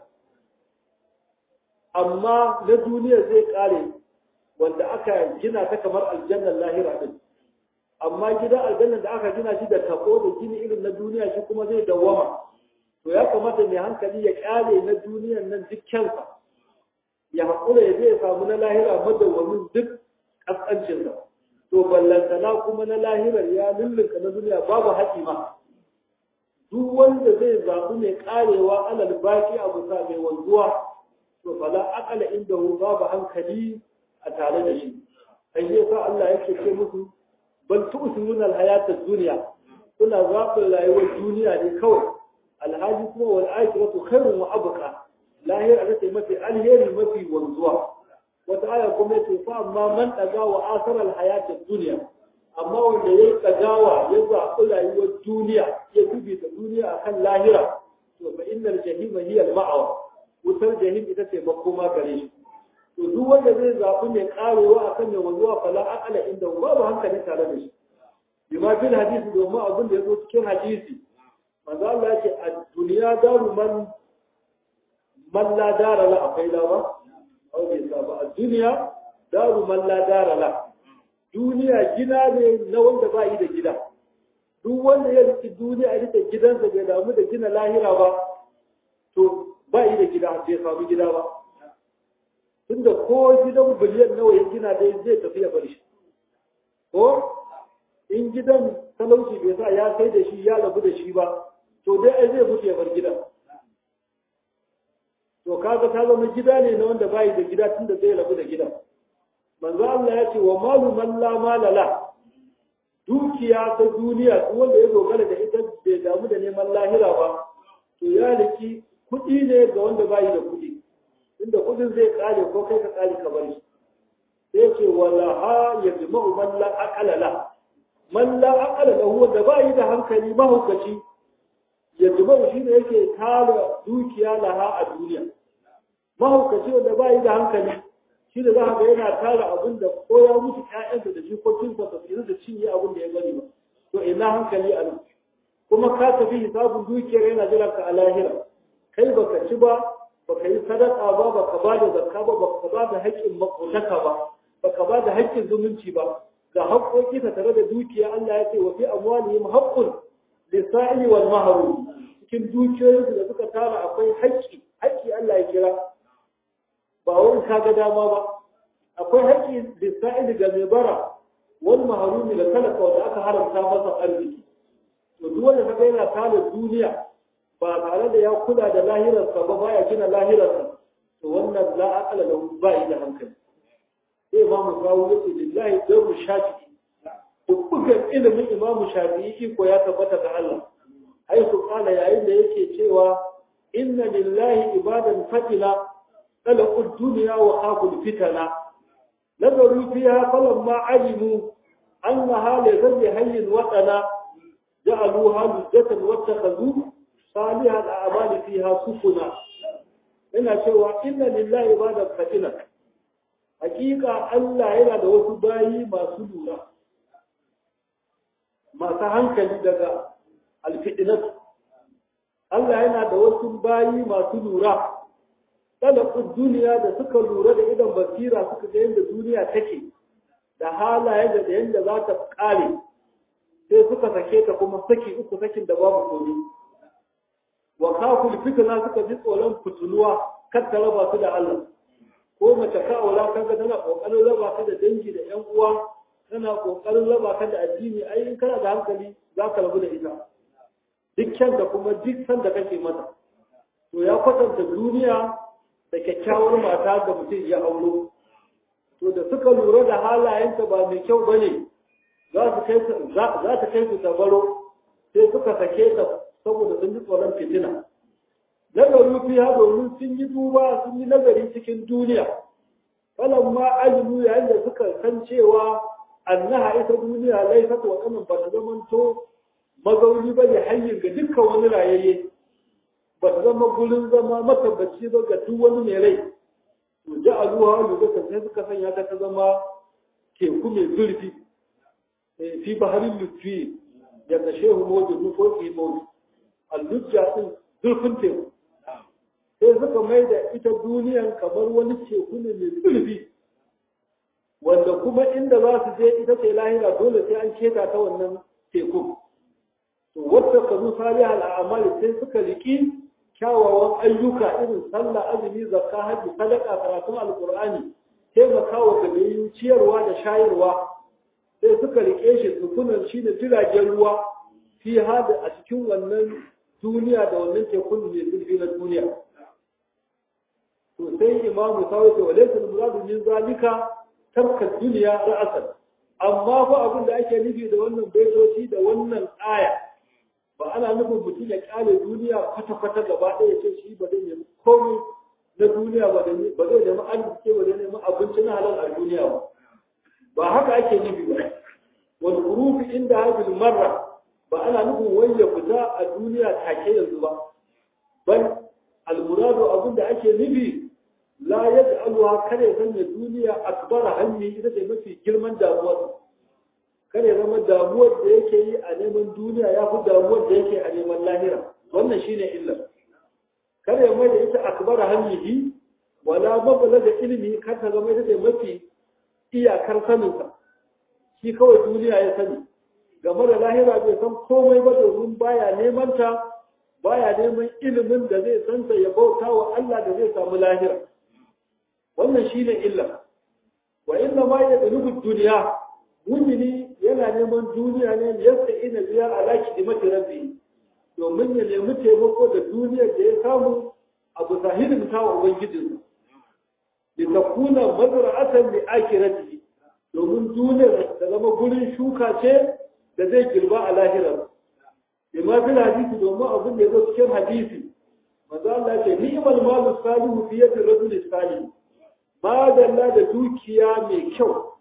S1: amma na duniya zai kare wanda aka gina ta kamar aljannar lahira din amma gidan aljanna da aka gina shi da tabo da gini irin na duniya shi kuma zai dawwama to ya kamata mai hankali ya kare na duniyan nan dukkansa ya haƙura ya zai samu na lahira madawwamin duk ƙasƙancinsa to ballantana kuma na lahirar ya lullunka na duniya babu haƙi ma duk wanda zai zaɓi mai ƙarewa alal baki a bisa mai wanzuwa to fala aqala inda babu hankali a tare da shi ai yasa Allah yake ce musu bal tu'thiruna al-hayata ad-dunya kuna zaɓin rayuwar duniya ne kawai alhaji kuma wal akhiratu khairun wa abqa lahira ta mafi alheri mafi wanzuwa wata aya kuma yace fa amma man daga wa asara al-hayata ad-dunya amma wanda yayi tsagawa ya zaɓi rayuwar duniya ya tubi ta duniya akan lahira to fa innal jahima hiya al-ma'wa wutar jahim ita ce makoma gare shi to duk wanda zai zaɓi mai karewa akan mai wanzuwa fala aqala inda babu hankali tare da shi bima fil hadisi domin abin da yazo cikin hadisi manzo Allah ya ce ad-dunya daru man man la dara la akwai la ba au bai sa ba ad-dunya daru man la dara la duniya gida ne na wanda ba yi da gida duk wanda ya riki duniya ita gidansa bai damu da gina lahira ba to ba yi da gida bai samu gida ba tunda ko gidan biliyan nawa ya gina dai zai tafi ya bar shi ko in gidan talauci bai sa ya sai da shi ya rabu da shi ba to dai ai zai mutu ya bar gidan to kaga ta zama gida ne na wanda bai da gida tunda zai rabu da gidan manzo Allah ya ce wa malu man la malala dukiya ta duniya duk wanda ya dogara da ita bai damu da neman lahira ba to ya riki kuɗi ne ga wanda bai da kuɗi inda kuɗin zai kare ko kai ka kare ka bari sai ce wala ha yajma'u man la aqala la man la aqala lahu wanda bai da hankali mahaukaci yajma'u shine yake tara dukiya laha a duniya mahaukaci wanda bai da hankali shi da za ka ga yana tara abin da ko ya mutu ƴaƴansa da jikokinsa ba su da cinye abin da ya bari ba to ina hankali a nan kuma ka tafi hisabun dukiyar yana jiran ka a lahira kai baka ci ba baka yi sadaka ba baka ba da zakka ba baka ba da haƙƙin makotaka ba baka ba da haƙƙin zumunci ba ga haƙƙoƙi ta tare da dukiya Allah ya ce wa fi amwalihim haqqun lisa'ili wal mahrum cikin dukiyoyin da suka tara akwai haƙƙi haƙƙi Allah ya kira ba wani kaga dama ba akwai haƙƙi lisa'ili ga mai bara wani maharumi da talaka wanda aka haramta masa arziki to duk wanda kaga yana tara duniya ba tare da ya kula da lahirarsa ba baya gina lahirarsa to wannan la aqala lahu ba da hankali sai imamu kawo yace lillahi daru shafi'i dukkan ilimin imamu shafi'i ko ya tabbata ga Allah ai su kala yayin da yake cewa inna lillahi ibadan fatila طلقوا الدنيا وخافوا الفتنة نظروا فيها فلما علموا أنها لغير حي وطنا جعلوها لجة واتخذوا صالح الأعمال فيها سفنا إن شوى إن لله عبادا فتنة حقيقة الله إلى دوس باي ما سلونا ما سهنك لدغا الفتنة الله إلى دوس باي ما سلونا talakun duniya da suka lura da idan basira suka ga yadda duniya take da halaye da yadda za ta kare sai suka sake ta kuma saki uku sakin da babu komi wa kaful fitna suka ji tsoron fituluwa kar ta raba su da Allah ko mace ka aura kaga tana kokarin raba ka da dangi da ƴan uwa tana kokarin raba ka da addini ai in kana da hankali za ka rabu da ita dukkan da kuma duk san da kake mata to ya kwatanta duniya da kyakkyawar mata ga mutum ya auro to da suka lura da halayenta ba mai kyau bane za su kai za ta kai su tabaro sai suka sake ta saboda sun ji tsoron fitina nazaru fiha domin sun yi duba sun yi nazari cikin duniya falamma alimu yayin da suka san cewa annaha ita duniya laifat wa kaman ba ta zamanto mazauni bane hayyin ga dukkan wani rayayye ba ta zama gurin zama matabbaci ba ga duk wani mai rai to ja'aluha lugatan sai suka sanya ta ta zama teku mai zurfi fi baharin lutfi ya kashe hu mawuce nufoki mawuce allujja din zurfin teku sai suka mai da ita duniyan kamar wani teku ne mai zurfi wanda kuma inda za su je ita ce lahira dole sai an keta ta wannan teku to wata kazu salih al'amali sai suka riki kyawawan ayyuka irin sallah azumi zakka hajji sadaka karatun alqur'ani taimakawa gabayin ciyarwa da shayarwa sai suka rike shi tukunan shi da jiragen ruwa fi hada a cikin wannan duniya da wannan tekun ne zurfi na duniya to sai imamu sawi ce walaysa al-muradu min zalika tarka duniya ra'asan amma fa abin da ake nufi da wannan baitoci da wannan aya ba ana nufin mutum ya kyale duniya kwata-kwata gaba ɗaya ce shi ba zai nemi komai na duniya ba zai nemi arziki ba zai nemi abinci na halal a duniya ba ba haka ake nufi ba wal urufi inda hadil marra ba ana nufin wani ya fita a duniya take yanzu ba bal al muradu abin da ake nufi la yaj'aluha kare sanya duniya akbara hammi ita ce mafi girman damuwa kare zama damuwar da yake yi a neman duniya ya fi damuwar da yake a neman lahira wannan shine illa kare mai da ita akbara hammihi wala mabla da ilimi kar ta zama ita ce mafi iyakar saninsa shi kawai duniya ya sani game da lahira bai san komai ba domin baya neman ta baya neman ilimin da zai santa ya bauta wa Allah da zai samu lahira wannan shine illa wa inna ma yadlubu dunya mumini yana neman duniya ne yasta ina biya alaki da mata rabbi domin ya nemi taimako da duniyar da ya samu a bisa hidimta wa ubangijinsa da ta kuna mazra'atan li akhirati domin duniyar ta zama gurin shuka ce da zai girba a lahirar bima fil hadisi domin abin da ya zo cikin hadisi manzo Allah ce ni'mal malu salihu fi yadi rajul salih ma dalla da dukiya mai kyau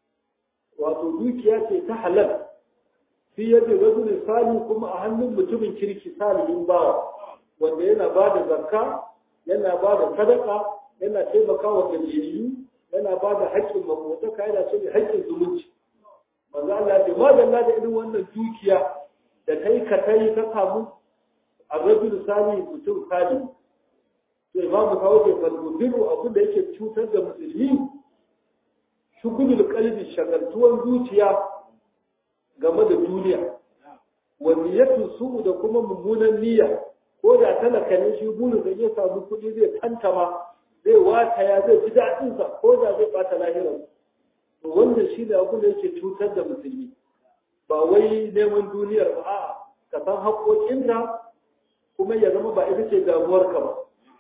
S1: wato dukiya ce ta halal fi yadi rajul salih kuma a hannun mutumin kirki salihin bawa wanda yana ba da zakka yana ba da sadaka yana taimakawa gajiyayyu yana ba da haƙƙin makotaka yana cire haƙƙin zumunci manzo Allah ce ma dalla da irin wannan dukiya da kai ka kai ka samu a rajul sali mutum sali to imamu kawo ke falmudiru abin da yake cutar da musulmi shugulul qalbi shagaltuwan zuciya game da duniya wa niyyatu su da kuma mummunan niyya ko da talaka ne shi bulu da ya samu kuɗi zai tantama zai wata ya zai ji daɗin sa ko da zai bata lahirar to wanda shi ne abin da yake cutar da musulmi ba wai neman duniyar ba a'a ka san haƙoƙinta kuma ya zama ba ita ce damuwarka ba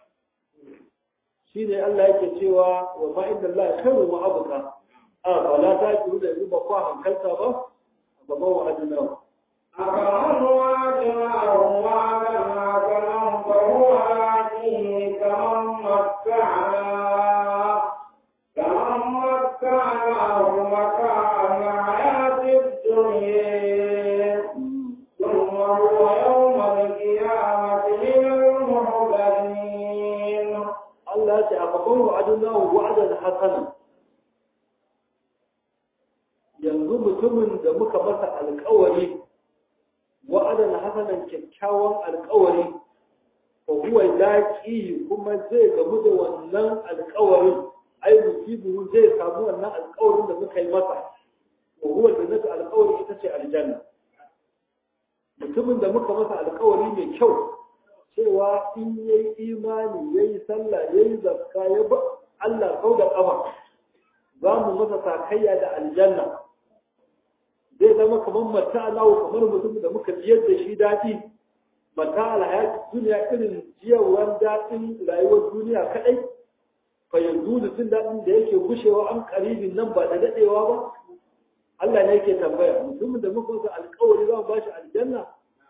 S1: shine Allah yake cewa wa ma inna Allah khairu wa abqa a ba la ta kiru da yanzu ba kwa hankalta ba ba ba wa adina
S2: أَفَمَنْ وَعَدْنَاهُ وَعْدًا حَسَنًا فَهُوَ آتِيهِ كَمَنْ مَتَّعْنَاهُ كَمَنْ مَتَّعْنَاهُ مَتَاعَ الْحَيَاةِ الدُّنْيَا ثُمَّ هُوَ يَوْمَ الْقِيَامَةِ مِنَ الْمُحْضَرِينَ
S1: Allah ya ce أَفَمَنْ وَعَدْنَاهُ وَعْدًا حَسَنًا yanzu mutumin da muka masa alƙawari wa'adan hasanan kyakkyawan alƙawari fa huwa laqi kuma zai gamu da wannan alƙawarin ai musibu zai samu wannan alƙawarin da muka yi masa wa huwa jannatu alƙawari ita ce aljanna mutumin da muka masa alƙawari mai kyau cewa in yayi imani yayi sallah yayi zakka ya ba Allah sau da kafa za mu masa sakayya da aljanna zai zama kamar mata alawo kamar mutum da muka jiyar da shi daɗi mata alhayat duniya irin jiyarwar daɗin rayuwar duniya kaɗai fa yanzu da jin daɗin da yake gushewa an karibin nan ba da daɗewa ba Allah ne yake tambaya mutumin da muka masa alƙawari za mu ba shi aljanna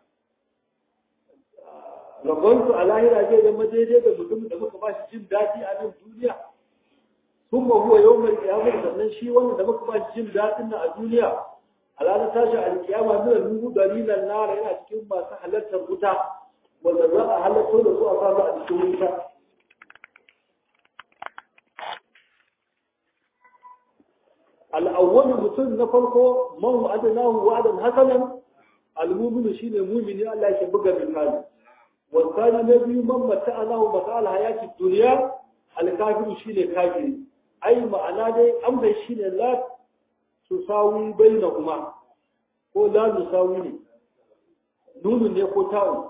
S1: rabbansu a lahira zai zama daidai da mutumin da muka ba shi jin daɗi a nan duniya sun ma huwa yau mai kiyamar sannan shi wannan da muka ba shi jin daɗin nan a duniya a ranar tashi alkiyama nuna nuhu dalilan nara yana cikin masu halartar wuta wanda za a halartar da su a samu a cikin wuta al'awwali mutum na farko man wa'adnahu wa'adan hasanan al-mu'minu shine mu'mini Allah yake buga misali wa thani nabi man mata'alahu mata'al hayati dunya al-kafiru shine kafiri ai ma'ana dai an bai shine la tusawi bainahuma ko la tusawi ne nunu ne ko ta'u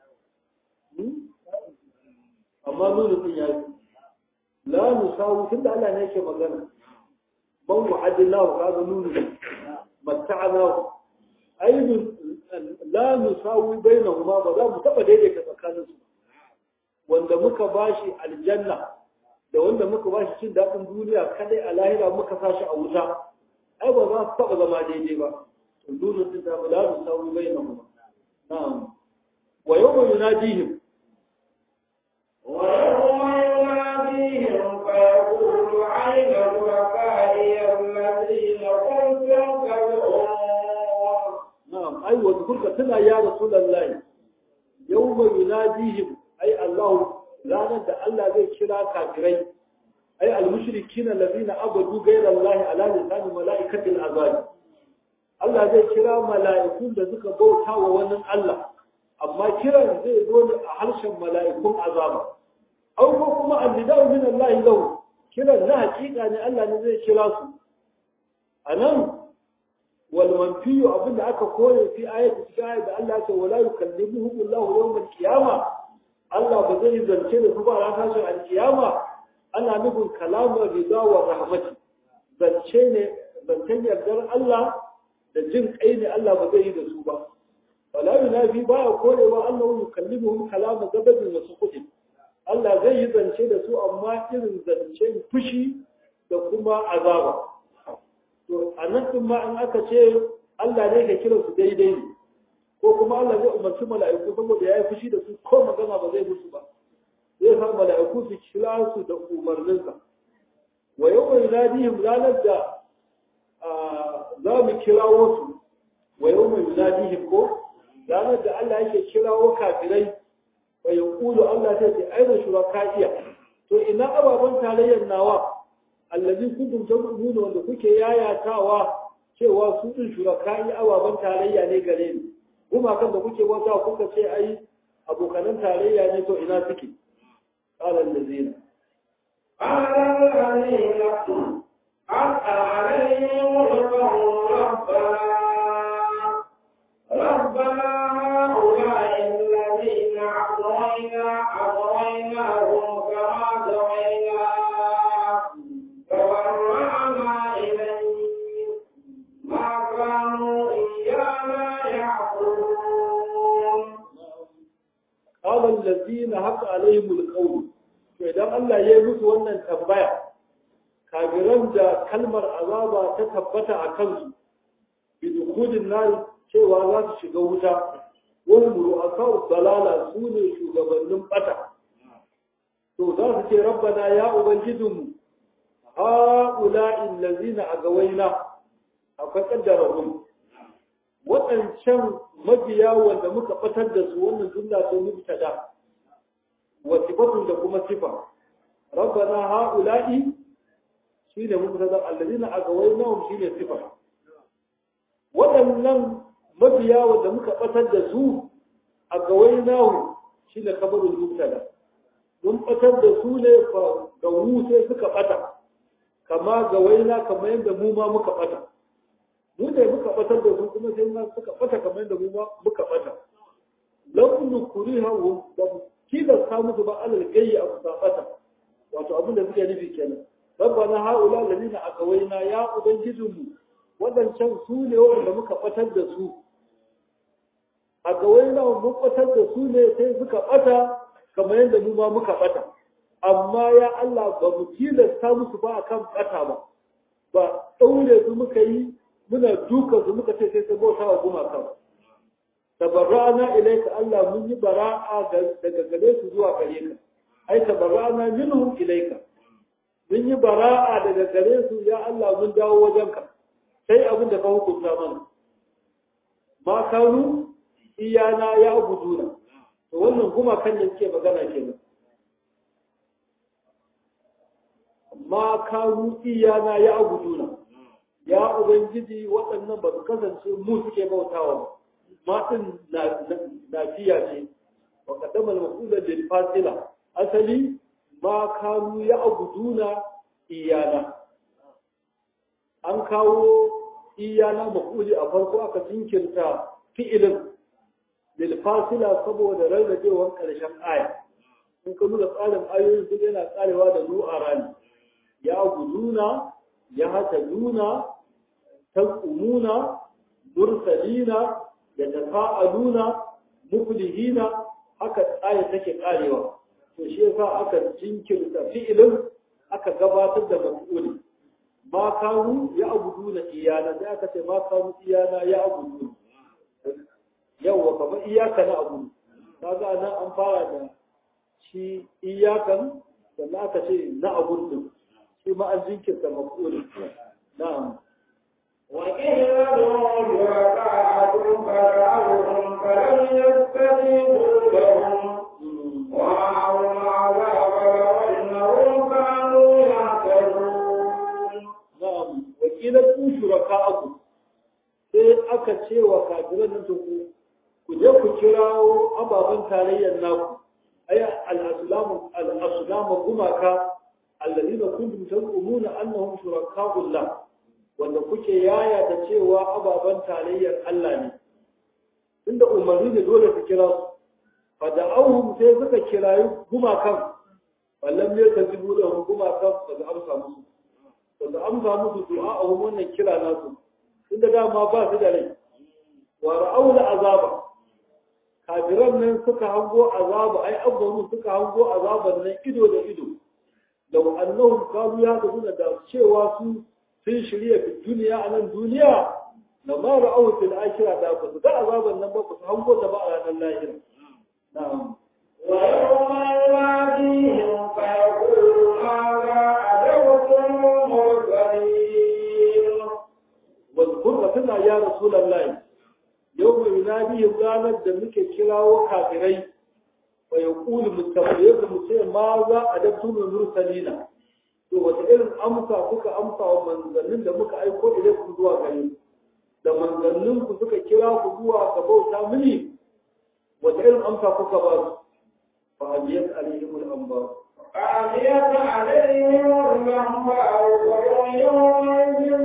S1: amma nunu din yayi la nusawi tunda Allah ne yake magana ban wa'adillahu kaga nunu mata'alahu aibin la nusawi bainahuma ba za mu taba daidaita tsakanin su wanda muka bashi aljanna da wanda muka bashi cin dadin duniya kadai a lahira muka sashi a wuta ai ba za su taba zama daidai ba dole su ta la nusawi bainahuma na'am wa yawma yunadihim
S2: wa yawma yunadihim fa yaqulu ayna shuraka'i alladhina kuntum tad'un
S1: نعم أي وذكرك تنا يا رسول الله يوم يناديهم أي الله لا ندى الله ذي كلا كافرين أي المشركين الذين عبدوا غير الله على لسان ملائكة العذاب الله ذي كلا ملائكون ذلك بوتا وونن الله أما كلا ذي دون أحرش ملائكون عذابا أو كما النداء من الله له كلا لا حقيقة أن الله ذي كلا أنا والمنفي أبن أكا قول في آية تشاهد الله ولا يكلمهم الله يوم القيامة الله بزي زنشين سبحانه وتعالى عن القيامة أنا نقول كلام الرضا والرحمة زنشين زنشين يقدر الله لجن أين الله بزي زنشوبا ولا ينافي باع قول وأنه يكلمهم كلام زبد وسقط الله زي زنشين سوء أما إذن زنشين فشي لكما عذابا to a nan din ma in aka ce Allah ne ke kira su daidai ne ko kuma Allah zai umarci mala'iku saboda yayi fushi da su ko magana ba zai musu ba zai sa mala'iku su kira su da umarninsa wa yawma yunadihim ranar da za mu kirawo su wa yawma yunadihim ko ranar da Allah yake kirawo kafirai wa yaqulu Allah ta ce aina shuraka'iya to ina ababan tarayyar nawa allazi kuntum tad'una wanda kuke yayatawa cewa su din shurakai ababan tarayya ne gare ni kuma kan da kuke wata kuka ce ai abokanan tarayya ne to ina suke qala allazina
S2: qala allazina aqta alayhim rabbana rabbana haula'i allazina a'tayna a'tainahum kama tawayna فورعنا إليه ما كانوا إيانا يعبدون
S1: قال الذين حق عليهم القول فإذا الله يمس wannan tambaya kafiran da kalmar azaba ta tabbata a kansu bidukudin nar cewa za su shiga wuta wani muru'aka dalala su ne shugabannin bata to za su ce rabbana ya ubangijinmu هؤلاء الذين أغوينا akwai kaddarahum waɗancan mabiya wanda muka batar da su wannan jumla ce mubtada wa sifatun da kuma sifa rabbana haula'i shine mubtada alladhina agawaynahum shine sifa waɗannan mabiya wanda muka batar da su agawaynahum shine kabarul mubtada mun batar da su ne fa ga mu sai suka bata kama gawaina kamar yadda mu ma muka bata mu ne muka batar da su kuma sai ma suka bata kamar yadda mu ma muka bata lam nukriha wa kida samu ba alal gayyi a bata wato abin da suke nufi kenan rabbana haula alladhina agawaina ya ubangijinmu wadancan su ne wanda muka batar da su agawaina mu batar da su ne sai suka bata kamar yadda mu ma muka bata amma ya Allah ba mu tilasta musu ba akan bata ba ba daure su muka yi muna duka su muka ce sai sai bauta wa gumaka tabarra'na ilayka Allah mun yi bara'a daga gare su zuwa gare ka ai tabarra'na minhum ilayka mun yi bara'a daga gare su ya Allah mun dawo wajenka sai abin da ka hukunta mana ma kanu iyana ya abuduna to wannan gumakan da suke magana kenan ma kanu iyana ya abuduna ya ubangiji waɗannan ba su kasance mu suke bautawa ba ma din nafiya ce wa qaddama al-maf'ula lil fasila asali ma kanu ya abuduna iyana an kawo iyana maf'uli a farko aka jinkirta fi'ilin lil fasila saboda rarrabewar karshen aya in ka nuna tsarin ayoyin su yana karewa da nu'ara ne ya abuduna ya hataduna taqumuna mursalina yatasaaluna muflihina haka aya take karewa to shi yasa aka jinkirta fi'ilin aka gabatar da maf'uli ma kanu ya abuduna iyana sai aka ce ma kanu iyana ya abudu yawa kamar iyaka na abudu kaga nan an fara da shi iyakan sannan aka ce na abudu shi ma an jinkirta maf'uli na'am
S2: وقيل ادعوا شركاءكم فدعوهم فلم يستجيبوا لهم ومعهم عذاب لو انهم كانوا يهتدون.
S1: نعم وقيل ادعوا شركاءكم sai aka ce wa kafiran nan ku ku je ku kirawo ababen tarayyar naku ay al-aslamu al-aslamu gumaka alladina kuntum tazumuna annahum shuraka'ullah wanda kuke yaya da cewa ababen tarayyar Allah ne inda umarni ne dole su kira su fa da'awhum sai suka kirayi gumakan wallan ne ta zubu da gumakan ba da amsa musu ba da amsa musu du'a a wannan kira nasu inda dama ba su da rai wa ra'aul azaba kafiran nan suka hango azaba ai abbaru suka hango azaban nan ido da ido law annahum qalu ya duna da cewa su sun shirya fi duniya a nan duniya na mara autin akira da ba su ga azaban nan ba ku su hango ta ba a ranar lahira na'am
S2: wa yawma yadihim fa yaqulu hadha adawtum mursalin
S1: wa kurra tana ya rasulullahi yawma yunadihim ranar da muke kirawo kafirai wa yaqulu mutabayyib mu ce ma za adabtum mursalina to wata irin amsa kuka amsa wa manzannin da muka aiko idan ku zuwa gare da manzannin ku suka kira ku zuwa ga bauta mini wata irin amsa kuka ba su fa aliyat alaihim al-anba
S2: aliyat alaihim al-anba wa yawmin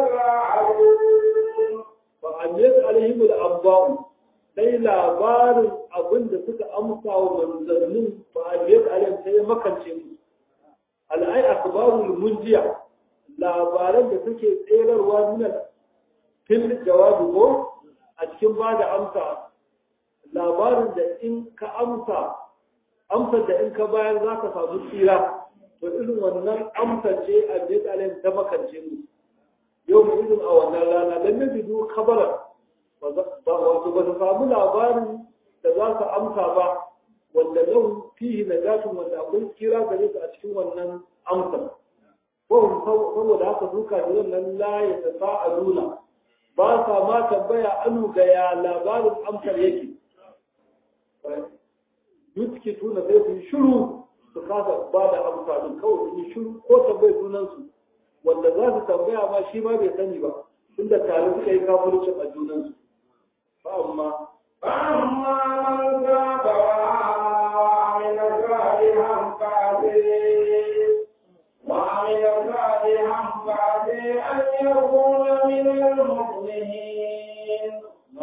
S2: yakza'un
S1: fa aliyat alaihim al-anba dai labarin abinda suka amsa wa manzannin fa aliyat alaihim sai makance mu al'ai akbarul munjiya labaran da suke tserarwa min fil jawabi ko a cikin ba da amsa labarin da in ka amsa amsar da in ka bayar za ka samu tsira to irin wannan amsar ce a bai alayhi ta makance mu yau mu irin a wannan rana dan nabi du khabara wato ba su samu labarin da za su amsa ba wanda lau fihi najatun wanda akwai kira gare su a cikin wannan amsar ko saboda haka su kafiran nan la ya tasa'aluna ba sa ma tambaya anu ga ya labarin amsar yake dutki tuna sai su shiru su kasa ba da amsa din kawai su yi shiru ko tambayi sunan su wanda za su tambaya ma shi ma bai sani ba tunda tare suka yi kafircin a junan su ba amma
S2: فأما من تاب وعمل صالحا فعسيه وعمل صالحا فعسيه أن يكون من المفلحين.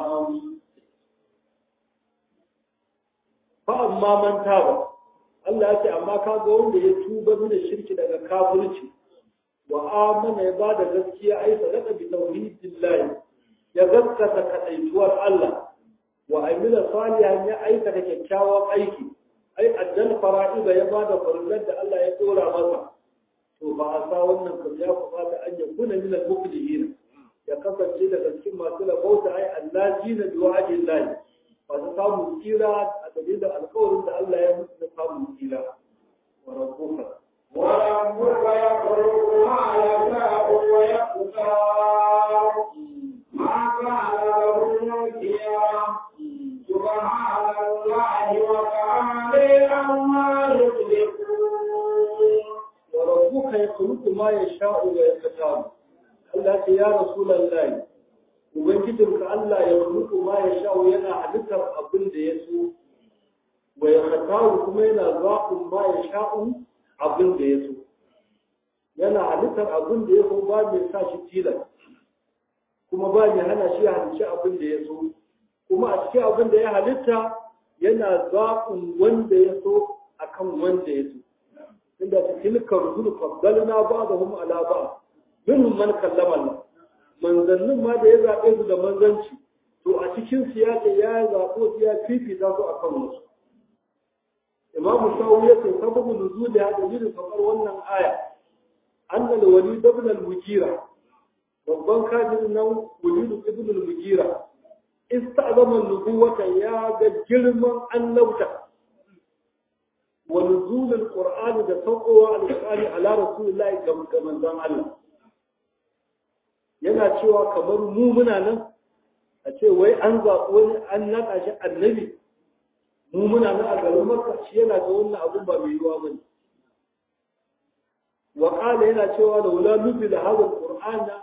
S1: فأما من تاب Allah ya ce amma ka ga wanda ya tuba mina shirki daga kafirci wa amana ya bada gaskiya ai sadaka bi tauhidillahi ya gaskata kadaituwar Allah wa amila salihan ya aikata kyakkyawan aiki ai addal fara'ida ya bada farillan da Allah ya dora masa to ba a sa wannan kan ya kamata an yakuna min al-muflihin ya kasance daga cikin masu labauta ai allazina bi wa'dillahi ba su samu tsira a dalilin alƙawarin da Allah ya musu da samun tsira wa rabbuka
S2: وربك يخلق ما يشاء ويختار ما كان له خيرا سبحان الله وتعالى عما يشركون.
S1: وربك يخلق ما يشاء ويختار. Allah ya Rasulullah ubangijinka Allah ya khluqu ma yasha'u yana halittar abin da ya so wa yakhtaru kuma yana zaɓin ma yasha'u abin da ya so yana halittar abin da ya so ba mai sa shi tilas kuma ba mai hana shi halicci abin da ya so kuma a cikin abin da ya halitta yana zaɓin wanda ya so akan wanda ya so inda tilka rusul faddalna ba'dahum ala ba'd minhum man kallama Allah manzannin ma da ya zaɓe su da manzanci to a cikin su ya ce ya zaɓo su ya fifita su akan wasu imam sawu ya ce sababu nuzul da dalilin fakar wannan aya annal walid ibn al-mujira babban kafin nan walid ibn al-mujira ista'zama nubuwata ya ga girman annabta wa nuzul al-qur'ani da saukowa al-qur'ani ala rasulillahi ga manzon Allah yana cewa kamar mu muna nan a ce wai an zaɓi wani an naɗa shi annabi mu muna nan a garin Makka shi yana ga wannan abun ba mai yiwuwa bane wa qala yana cewa da wala nubi da hadal qur'ana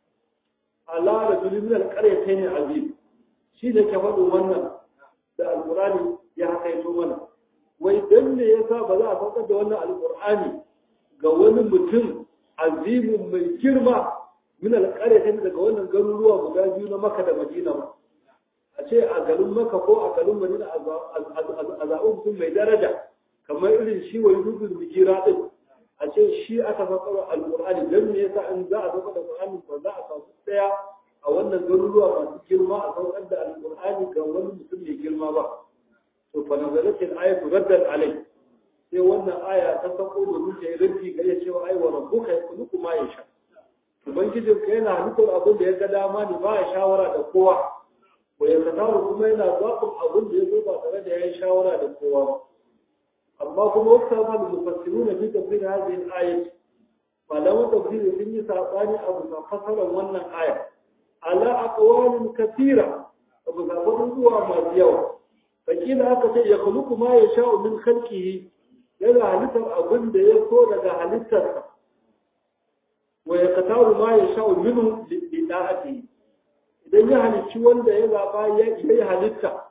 S1: ala rajulin min al-qaryatayn azim shi da ke faɗo wannan da alqur'ani ya hakaito mana wai dan ne yasa ba za a saukar da wannan alqur'ani ga wani mutum azimin mai girma min alƙaryatin daga wannan garuruwa guda biyu na Makka da Madina ba a ce a garin Makka ko a garin Madina a zaɓi mutum mai daraja kamar irin shi wani rubin bijira ɗin a ce shi aka fassara alƙur'ani don me yasa in za a zama da Qur'ani ba za a samu ɗaya a wannan garuruwa masu girma a saukar da alƙur'ani ga wani mutum mai girma ba to fa nazalatil ayatu raddan alai sai wannan aya ta sako domin ta yi raddi ga ya cewa ai wa rabbuka yakhluqu ma yasha ubangijin ka yana halittar abin da ya ga dama ne ba ya shawara da kowa wa ya kataru kuma yana zaɓin abin da ya zo ba tare da ya yi shawara da kowa ba amma kuma wakta ma da mufassiru na fi tafsir hadhihi al-ayat malaman tafsiri sun yi sabani abu sa fasaran wannan aya ala aqwalin kathira abu sa zuwa masu yawa fakila aka ce ya khuluqu ma yasha'u min khalqihi yana halittar abin da ya so daga halittarsa wa ya kataru ma ya sha'u minu lida'ati idan ya halicci wanda ya zaba ya yi halitta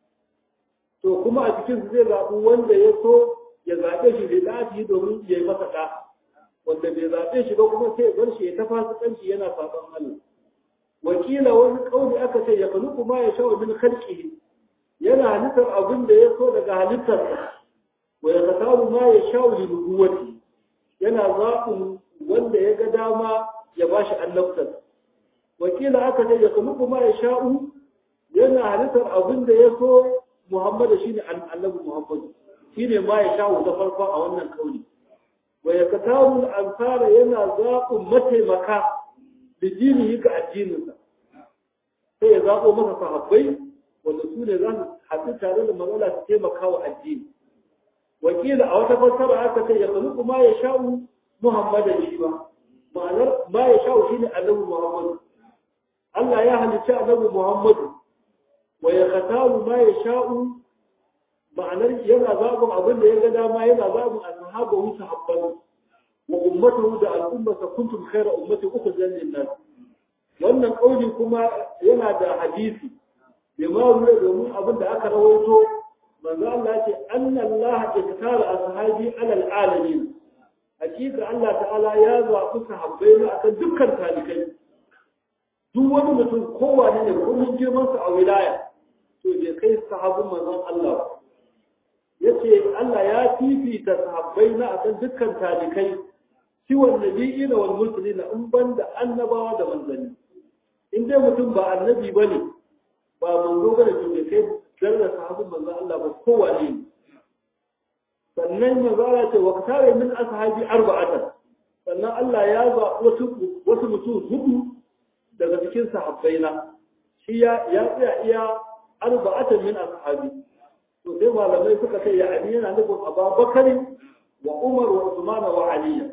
S1: to kuma a cikin zai zabi wanda ya so ya zabe shi lida'ati domin ya yi masa da wanda bai zabe shi ba kuma sai bar shi ya tafasa kanci yana saban Allah wakila wani kauli aka ce ya khluqu ma ya sha'u min khalqihi yana halittar abin da ya so daga halittarsa wa ya kataru ma ya sha'u li nubuwati yana zaɓin wanda ya ga dama ya ba shi annabtar wakila aka ce ya kaluku ma ya sha'u yana halittar abin da ya so muhammadu shine annabi muhammadu shine ma ya sha'u da farko a wannan kauli wa ya kataru ansara yana zaɓin mataimaka da dinihi ga addininsa sai ya zaɓo masa sahabbai wanda su ne za su haɗu tare da matsala su taimaka wa addini wakila a wata fassara aka ce ya kaluku ma ya sha'u Muhammadan shi ba ma'anar ma ya sha'u shi ne annabi Muhammadu Allah ya halicci annabi Muhammadu wa ya kataru ma ya sha'u ma'anar yana zaɓin abin da ya ga dama yana zaɓin a sahabahu sahabban wa ummatahu da al'ummata kuntum khayra ummati ukhrijat lin-nas wannan kauli kuma yana da hadisi bai ma ruwa domin abin da aka rawaito manzo Allah ya ce anna Allah iktara ashabi alal alamin hakika Allah ta'ala ya zaɓi sahabbai na akan dukkan talikai duk wani mutum kowane ne kullum girman sa a wilaya to bai kai sahabin manzon Allah yace Allah ya fifita sahabbai na akan dukkan talikai siwan nabiyina wal mursalina in banda annabawa da manzanni in dai mutum ba annabi bane ba manzo bane to bai kai darajar sahabin manzon Allah ba kowane ne sannan manzara ce wa tare min ashabi arba'atan sannan Allah ya zaɓi wasu wasu mutum hudu daga cikin sahabbaina shi ya ya tsaya iya arba'atan min ashabi to sai malamai suka ce ya ali yana nufin Abubakar wa Umar wa Uthman wa Ali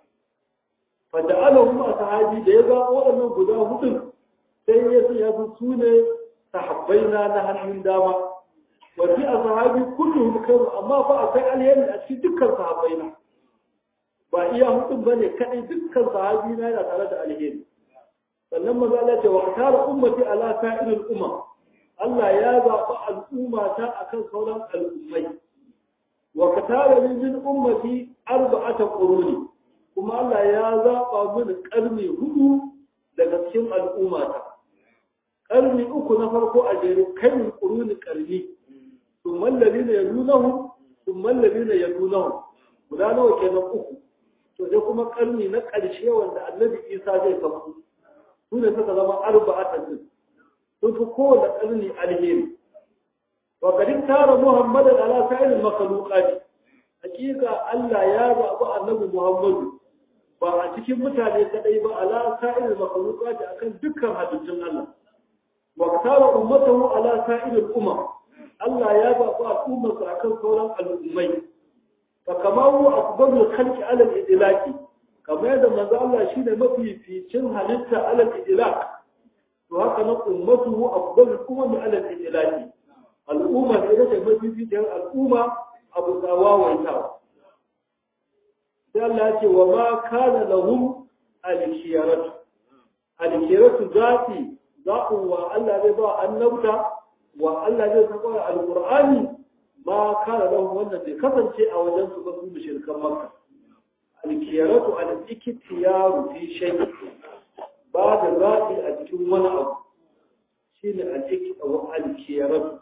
S1: fa ja'alahum ashabi da ya ga waɗannan guda hudu sai ya ce ya su ne sahabbaina na hannun dama wafi a sahabi kullum kairu amma fa akwai alheri a cikin dukkan sahabbai na ba iya hudun bane kadai dukkan sahabi na yana tare da alheri sannan maza Allah ce wa tara ummati ala sa'iril umam Allah ya zaɓi al'umma ta akan sauran al'ummai wa katara min ummati arba'ata quruni kuma Allah ya zaɓa mini ƙarni hudu daga cikin al'ummata. Ƙarni uku na farko a jere kamin ƙuruni ƙarni, sun mallabi na ya nunahu, sun mallabi na ya nunahu, guda nawa kenan uku. To sai kuma ƙarni na ƙarshe wanda annabi Isa zai sauko. Su ne suka zama arba'atan din. Sun fi kowane ƙarni alheri. Wa kadin tara Muhammadan ala sa'irin makhluqati. Hakika Allah ya zaɓi annabi Muhammadu ba a cikin mutane kadai ba ala sa'ir makhluqat akan dukkan halittun Allah wa tara ummatahu ala sa'ir al-umam Allah ya ba ku al'ummarsa akan sauran al'ummai fa kama huwa afdalul khalqi ala al-idlaqi kamar yadda manzo Allah shine mafi ficin halitta ala al-idlaq to haka nan ummatuhu afdalul umam ala al-idlaqi al'umma da ita ce mafi ficin al'umma abu tawawaitawa sai Allah ce wa ma kana lahum al-khiyaratu al-khiyaratu zati za'u wa Allah zai ba annabta wa Allah zai saka al-Qur'ani ma kana lahum wannan bai kasance a wajen su ba su mushrikan Makka al-khiyaratu al-iktiyaru fi shay ba da zati a cikin wani abu shine al-iktiyaru al-khiyaratu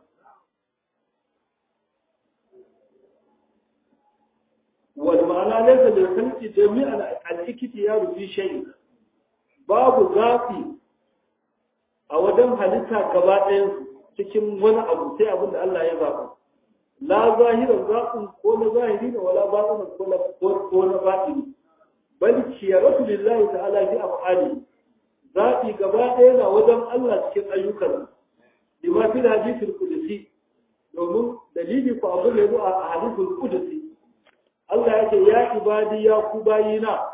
S1: والمعنى ليس للخلق جميعا الاكتيار في شيء babu zafi a wajen halitta gaba ɗayan cikin wani abu sai abin da Allah ya zaɓa la zahiran zafin ko na zahiri ne wala batinin ko na batini bal kiyaratu lillahi ta'ala fi af'ali zafi gaba ɗaya na wajen Allah cikin ayyukan lima fi hadithul qudsi domin dalili ko abin da yazo a hadithul qudsi Allah ya ce ya ibadi ya ku bayina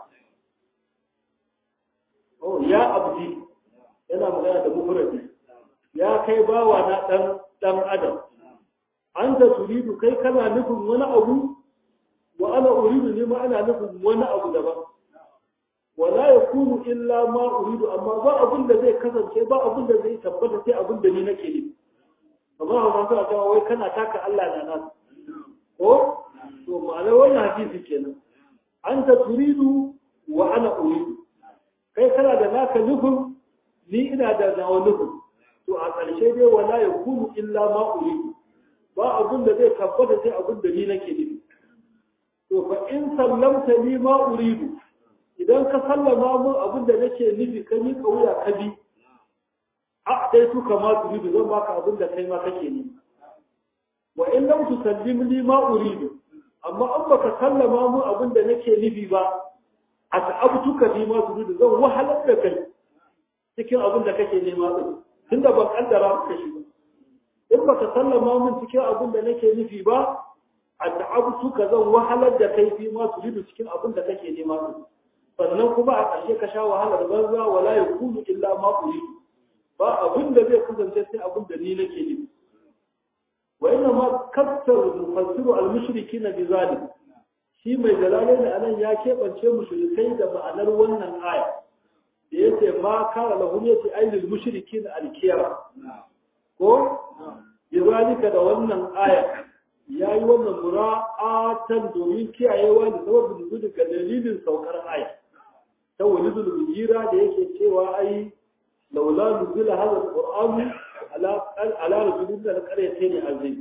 S1: oh ya abdi yana magana da mufradi ya kai bawa na dan dan adam anta turidu kai kana nufin wani abu wa ana uridu ne ma ana nufin wani abu daban wala yakunu illa ma uridu amma ba abin da zai kasance ba abin da zai tabbata sai abin da ni nake nufi amma ba za ta wai kana taka Allah da nasu ko to ma'anar wannan hadisi kenan anta turidu wa ana uridu kai kana da naka nufin ni ina da nawa nufin to a ƙarshe dai wala yakunu illa ma uridu ba abin da zai tabbata sai abin da ni nake nufi to fa in sallamta ni ma uridu idan ka sallama mun abin da nake nufi ka ni kauya ka bi a dai su kama turidu zan baka abin da kai ma kake nufi wa in lam tusallim li ma uridu amma an baka sallama mu abin da nake nufi ba a ta'abtuka bi ma turidu zan wahalar da kai cikin abin da kake nema din tunda ban kaddara maka shi ba in baka sallama mun cikin abin da nake nufi ba a ta'abtuka zan wahalar da kai bi ma turidu cikin abin da kake nema din sannan kuma a ƙarshe ka sha wahalar banza wala yakunu illa ma uridu ba abin da zai kasance sai abin da ni nake nufi وإنما كثر المفسر المشركين بذلك shi mai jalalai da anan ya keɓance mushrikai da ma'anar wannan aya da yace ma kara lahum yace ayyul mushrikin alkiyara ko bizalika da wannan aya yayi wannan mura'atan domin kiyayewa da sababin nuzul ga dalilin saukar aya ta walidul bijira da yake cewa ai laula nuzula hadha alquran ala rasulun da ƙaryace ne azim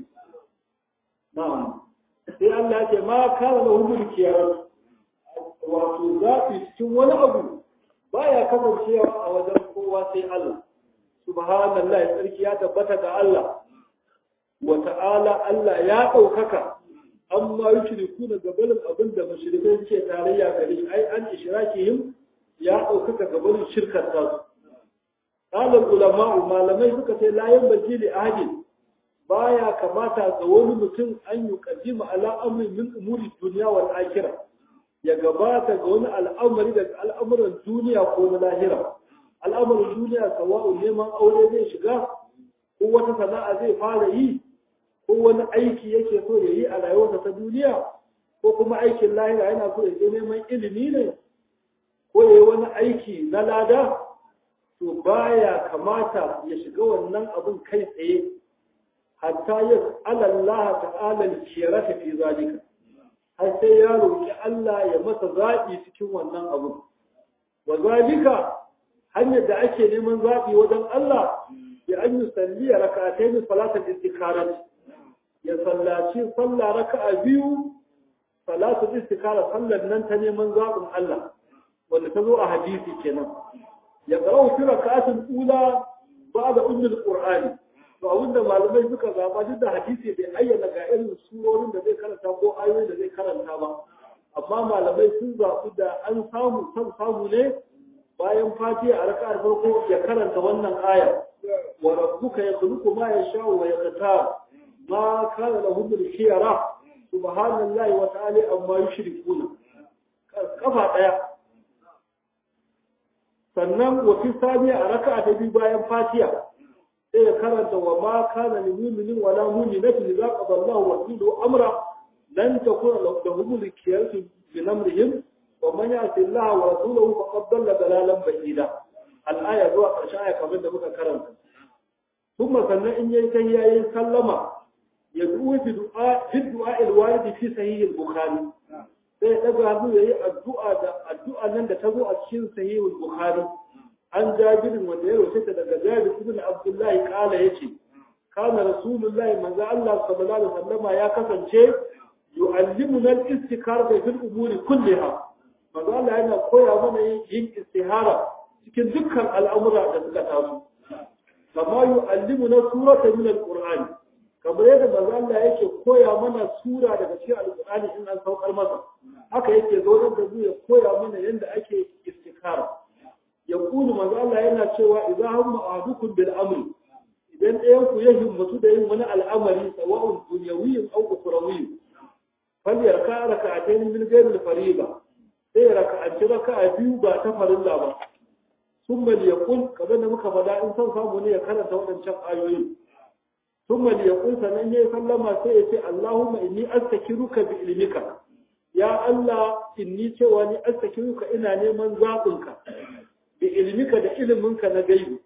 S1: na'am sai Allah ya ce ma kana da hudul kiyar wato zafi cikin wani abu baya kasancewa a wajen kowa sai Allah subhanallahi sarki ya tabbata ga Allah wa ta'ala Allah ya daukaka amma yushriku da gabalin abin da mushrikai suke tarayya gare shi ai an ishrakihim ya daukaka gabalin shirkar ta قال العلماء malamai suka ce la yanbaji li ahadin baya kamata ga wani mutum an yi kaddima ala amrin min umuri dunya wal akhirah ya gabata ga wani al'amari daga al'amuran duniya ko na lahira al'amuran duniya sawa'u neman aure zai shiga ko wata sana'a zai fara yi ko wani aiki yake so ya yi a rayuwarsa ta duniya ko kuma aikin lahira yana so ya je neman ilimi ne ko ya yi wani aiki na lada to baya kamata ya shiga wannan abin kai tsaye hatta ya Allah ta'ala al-khirata fi zalika har sai ya roki Allah ya masa zaɓi cikin wannan abin wa zalika hanyar da ake neman zaɓi wajen Allah ya an yi salliya raka'atayn salatul istikara ya sallaci sallah raka'a biyu salatul istikara sallar nan ta neman zaɓin Allah wanda ta zo a hadisi kenan ya qara'u fi raka'atul ula ba'da ummul qur'ani to abinda malamai suka zaba duk da hadisi bai ayyana ga irin surorin da zai karanta ko ayoyin da zai karanta ba amma malamai sun zaɓi da an samu san samu ne bayan fatiha a raka'ar farko ya karanta wannan aya wa rabbuka yakhluqu ma yasha'u wa yaqtar ma kana lahum al-khiyara subhanallahi wa ta'ala amma yushrikuna kafa daya sannan wa fi saniya a raka'a ta biyu bayan fatiha sai ya karanta wa ma kana lil mu'minin wala mu'minatin idza qada Allahu wa rasuluhu amra lan takuna lahum al-khiyaratu min amrihim wa man ya'ti Allah wa rasuluhu faqad dalla dalalan ba'ida al-aya zuwa ƙarshen aya kamar da muka karanta kuma sannan in yayi ta yayin sallama ya du'a bi du'a bi du'a al-warid fi sahih al-bukhari sai ya daga hannu yayi addu'a da addu'a nan da ta zo a cikin sahih al-bukhari an jabirin wanda ya roce ta daga Jabir ibn Abdullah kala yace kana rasulullahi manzo Allah sallallahu alaihi wasallama ya kasance yu'allimuna al-istikara fi al-umuri kulliha manzo Allah yana koya mana yin istihara cikin dukkan al'amura da suka taso kama yu'allimuna suratan min al-Qur'an kamar yadda manzo Allah yake koya mana sura daga cikin al-Qur'ani in an saukar masa haka yake zo da ya koya mana yadda ake istikara yaqulu manzo Allah yana cewa idza hamma ahadukum bil amri idan ɗayan ku ya himmatu da yin wani al'amari sawa'un dunyawiyyin aw ukhrawiyyin falyarka rak'atayn min ghayr al-fariida sai raka'aci raka'a biyu ba ta farilla ba thumma yaqul kamar da muka faɗa in san samu ne ya karanta waɗancan ayoyin thumma yaqul sanan yayi sallama sai ya ce Allahumma inni astakiruka bi ilmika ya Allah inni cewa ni astakiruka ina neman zaɓinka bi ilmika da iliminka na gaibi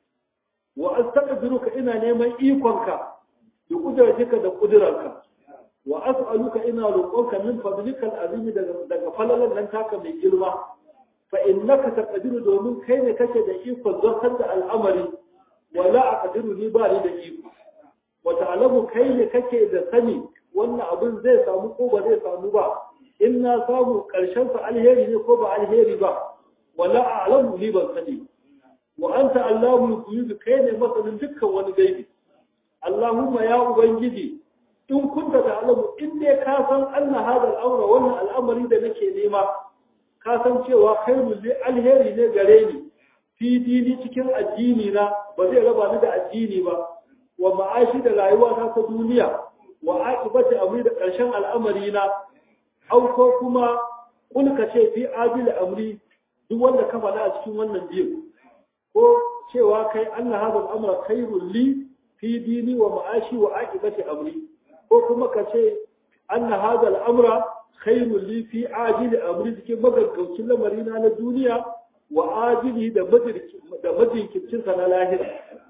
S1: wa astaqdiruka ina neman ikonka da kudratika da kudrarka wa as'aluka ina roƙonka min fadlika al'azimi daga daga falalan nan taka mai girma fa innaka taqdiru domin kai ne kake da iko zartar da al'amari wala aqdiru ni ba ni da iko wa ta'lamu kai ne kake da sani wannan abin zai samu ko ba zai samu ba in na samu karshen sa alheri ne ko ba alheri ba wala a'lamu ni ban sani wa anta allamul ghuyub kai ne masanin dukkan wani gaibi Allahumma ya ubangiji in kunta ta'lamu in dai ka san anna hada al'amra wannan al'amari da nake nema ka san cewa khairul li alheri ne gare ni fi dini cikin addini na ba zai raba ni da addini ba wa ma'ashi da rayuwa ta ta duniya wa aqibati amri da karshen al'amari na au ko kuma kulka ce fi ajil amri duk wanda ka faɗa a cikin wannan biyu ko cewa kai anna hada al'amra khairul li fi dini wa ma'ashi wa aqibati amri ko kuma ka ce anna hada al'amra khairul li fi ajil amri cikin magaggaucin lamarina na duniya wa ajili da da majinkicin sa na lahira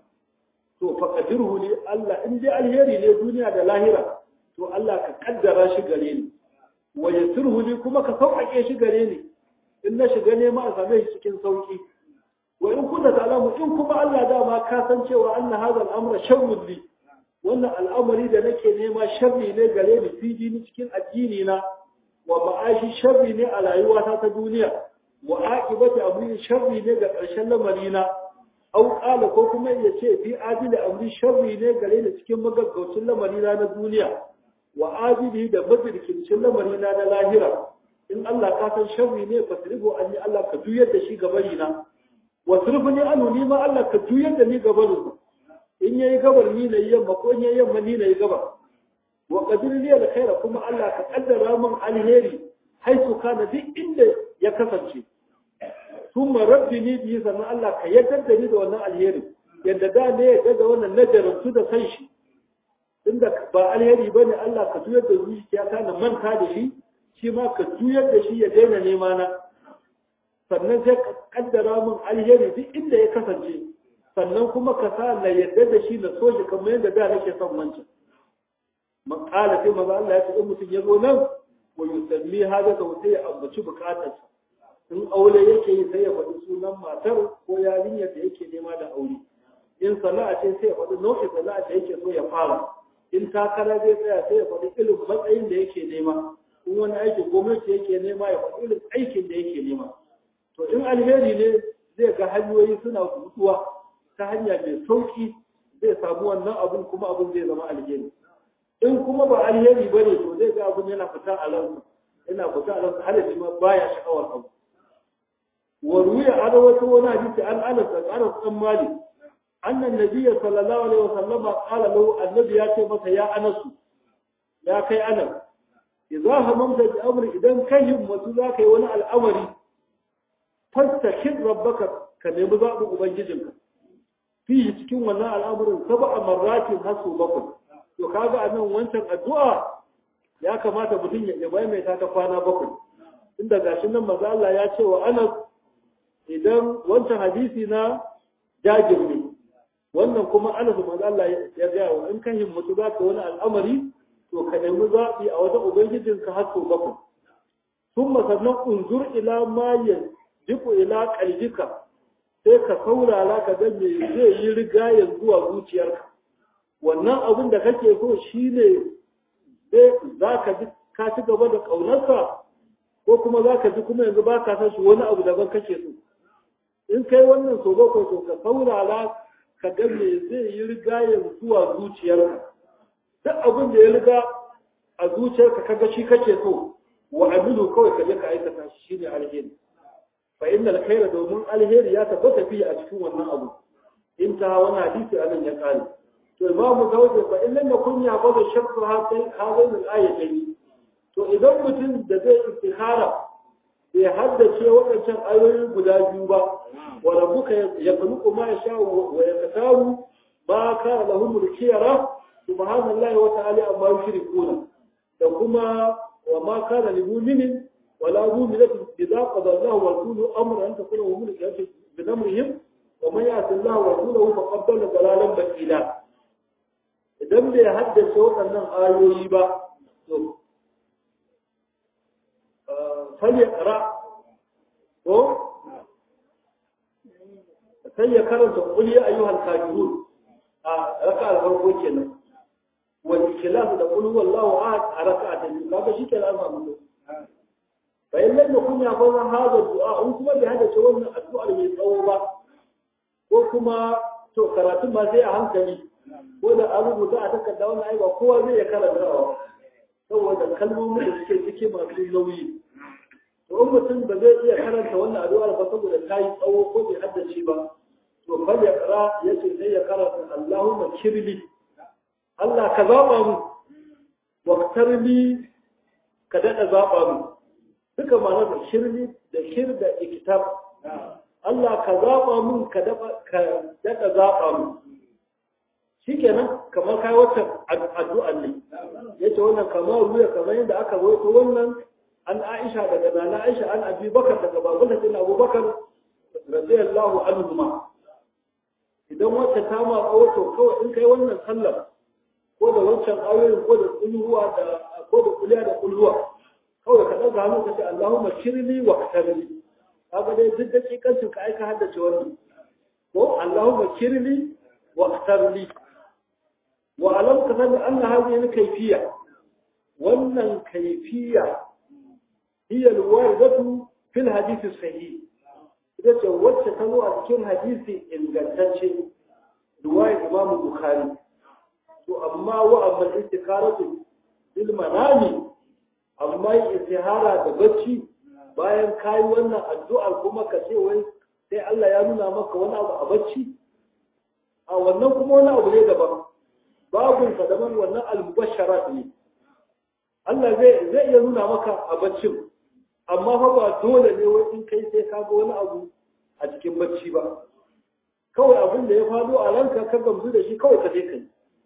S1: to faqadirhu li Allah in dai alheri ne duniya da lahira to Allah ka kaddara shi gare ni wa yasirhu li kuma ka sauƙaƙe shi gare ni in na shiga nema a same shi cikin sauki wa in kunta ta'lamu in kuma Allah dama ka san cewa anna hadha al-amra sharrun li wannan al'amari da nake nema sharri ne gare ni fi dini cikin addini na wa ma'ashi sharri ne a rayuwata ta duniya wa aqibati amri sharri ne ga ƙarshen lamari na au qala ko kuma ya ce fi ajili amri sharri ne gare ni cikin magaggaucin lamari na na duniya wa ajili da madrikin lamari na na lahira in Allah ka san sharri ne fasrifu anni Allah ka juyar da shi gabari na wa sirfuni anhu ni ma Allah ka juyar da ni gabarin in yayi gabar ni ne yamma ko in yayi yamma ni ne gabar wa qadir li alkhair kuma Allah ka kaddara min alheri haitu kana duk inda ya kasance kuma rabbi ni bi sannan Allah ka yaddar da ni da wannan alheri yadda da ne ya da wannan najarin su da san shi inda ba alheri bane Allah ka juyar da zuciya ta na manta da shi shi ma ka juyar da shi ya daina nema na sannan sai ka kaddara min alheri duk inda ya kasance sannan kuma ka sa na yadda da shi na so shi kamar yadda da nake son wancan makala sai maza Allah ya ce in mutum ya zo nan wa yusalli hada da sai ya ambaci bukatarsa in aure yake yi sai ya faɗi sunan matar ko yarinyar da yake nema da aure in sana'a ce sai ya faɗi nau'in sana'a da yake so ya fara in takara zai tsaya sai ya faɗi irin matsayin da yake nema in wani aikin gwamnati yake nema ya faɗi irin aikin da yake nema to in alheri ne zai ga hanyoyi suna buɗuwa ta hanya mai sauki zai samu wannan abun kuma abun zai zama alheri in kuma ba alheri bane to zai ga abun yana fita a ransa yana fita a ransa har ma baya sha'awar abu wa ruya ada wata wani hadisi an anas da anas dan malik annan nabiyyi sallallahu alaihi wasallam qala lahu annabi ya ce masa ya anas ya kai anas idza hamamta bi amri idan kai himmatu za ka yi wani al'amari fastakin rabbaka ka nemi zaɓin ubangijinka fi cikin wannan al'amarin sab'a marratin hasu bakwai to kaga a nan wancan addu'a ya kamata mutum ya maimaita ta kwana bakwai inda gashin nan maza Allah ya ce wa Anas idan wancan hadisi na jajir ne wannan kuma Anas maza Allah ya ga wa in kan himmatu za ka wani al'amari to ka nemi zaɓi a wajen ubangijinka hasu bakwai ثم sannan unzur ila ma jiku ila qalbika sai ka saurara ka ga me zai yi rigayen zuwa zuciyarka wannan abin da kake so shine sai zaka ji ka ci gaba da kaunarsa ko kuma zaka ji kuma yanzu baka san shi wani abu daban kake so in kai wannan so ba ko to ka saurara ka ga me zai yi rigayen zuwa zuciyarka duk abin da ya riga a zuciyarka kaga shi kake so wa amilu kawai ka je ka aikata shi shine alheri fa inna alkhaira domin alheri ya tabbata fi a cikin wannan abu in ta wani hadisi anan ya kare to imamu zawji fa in lam yakun ya bada shakku hadin hadin al-ayatayn to idan mutum da zai istikhara bai haddace wadancan ayoyi guda biyu ba wa rabbuka yakhluqu ma yasha wa yaktabu ma kana lahum al-khiyara subhanallahi wa ta'ala amma yushrikuna da kuma وما كان لمؤمن ولا مؤمنة إذا قضى الله ورسوله أمر أن تكون مؤمنة بأمرهم ومن يعص الله ورسوله فقد ضل ضلالا بعيدا idan bai haddace waɗannan ayoyi ba to sai ya ƙara ko sai ya karanta qul ya ayyuhal kafirun a raka'a farko kenan والخلاف ده قل هو الله احد حركات هذا شيء كلام الله فإن لم يكن يقول هذا الدعاء وكما بهذا شغلنا الدعاء اللي يتطوبة وكما قرأت ما زي أهمتني وإذا أبو مدعى تكد وانا أيضا قوة زي يكال الدعاء سوى هذا الكلمة من الشيء كي ما في النووي وأمة بذلك يكال وانا أدعاء فصبر الكاي أو قوة حد الشيبة وفليقرأ يسر زي يكال اللهم كرلي Allah ka zaɓa mu, waktarli ka daɗa zaɓa mu, duka ma da shirni da shir da ikitab. Allah ka zaɓa mun ka daɗa zaɓa mu. Shi kenan kamar kai wata addu'an ne, ya ce wannan kamar ruya kamar yadda aka waito wannan an Aisha daga Nana Aisha an Abi Bakar daga babanta sai Abu Bakar radiyallahu anhu ma. Idan wacce ta ma tsawo kawai in kai wannan sallar ko da wancan ayoyin ko da kulhuwa da ko da kuliya da kulhuwa kawai ka daga hannu ka ce Allahumma kirli wa qtarli kaga dai duk dakikancin ka aika haddace wannan ko Allahumma kirli wa qtarli wa alam ka san anna hadhihi kayfiyya wannan kayfiyya hiya alwaridatu fil hadith sahih ita ce wacce ta zo a cikin hadisi ingantacce riwayat Imam Bukhari to amma wa amma istikharatu bil manami amma istihara da bacci bayan kai wannan addu'ar kuma ka ce wai sai Allah ya nuna maka wani abu a bacci a wannan kuma wani abu ne daban babun sa daban wannan al-mubasharat ne Allah zai zai iya nuna maka a baccin amma fa ba dole ne wai in kai sai ka ga wani abu a cikin bacci ba kawai abin da ya faɗo a ranka ka gamsu da shi kawai ka je kai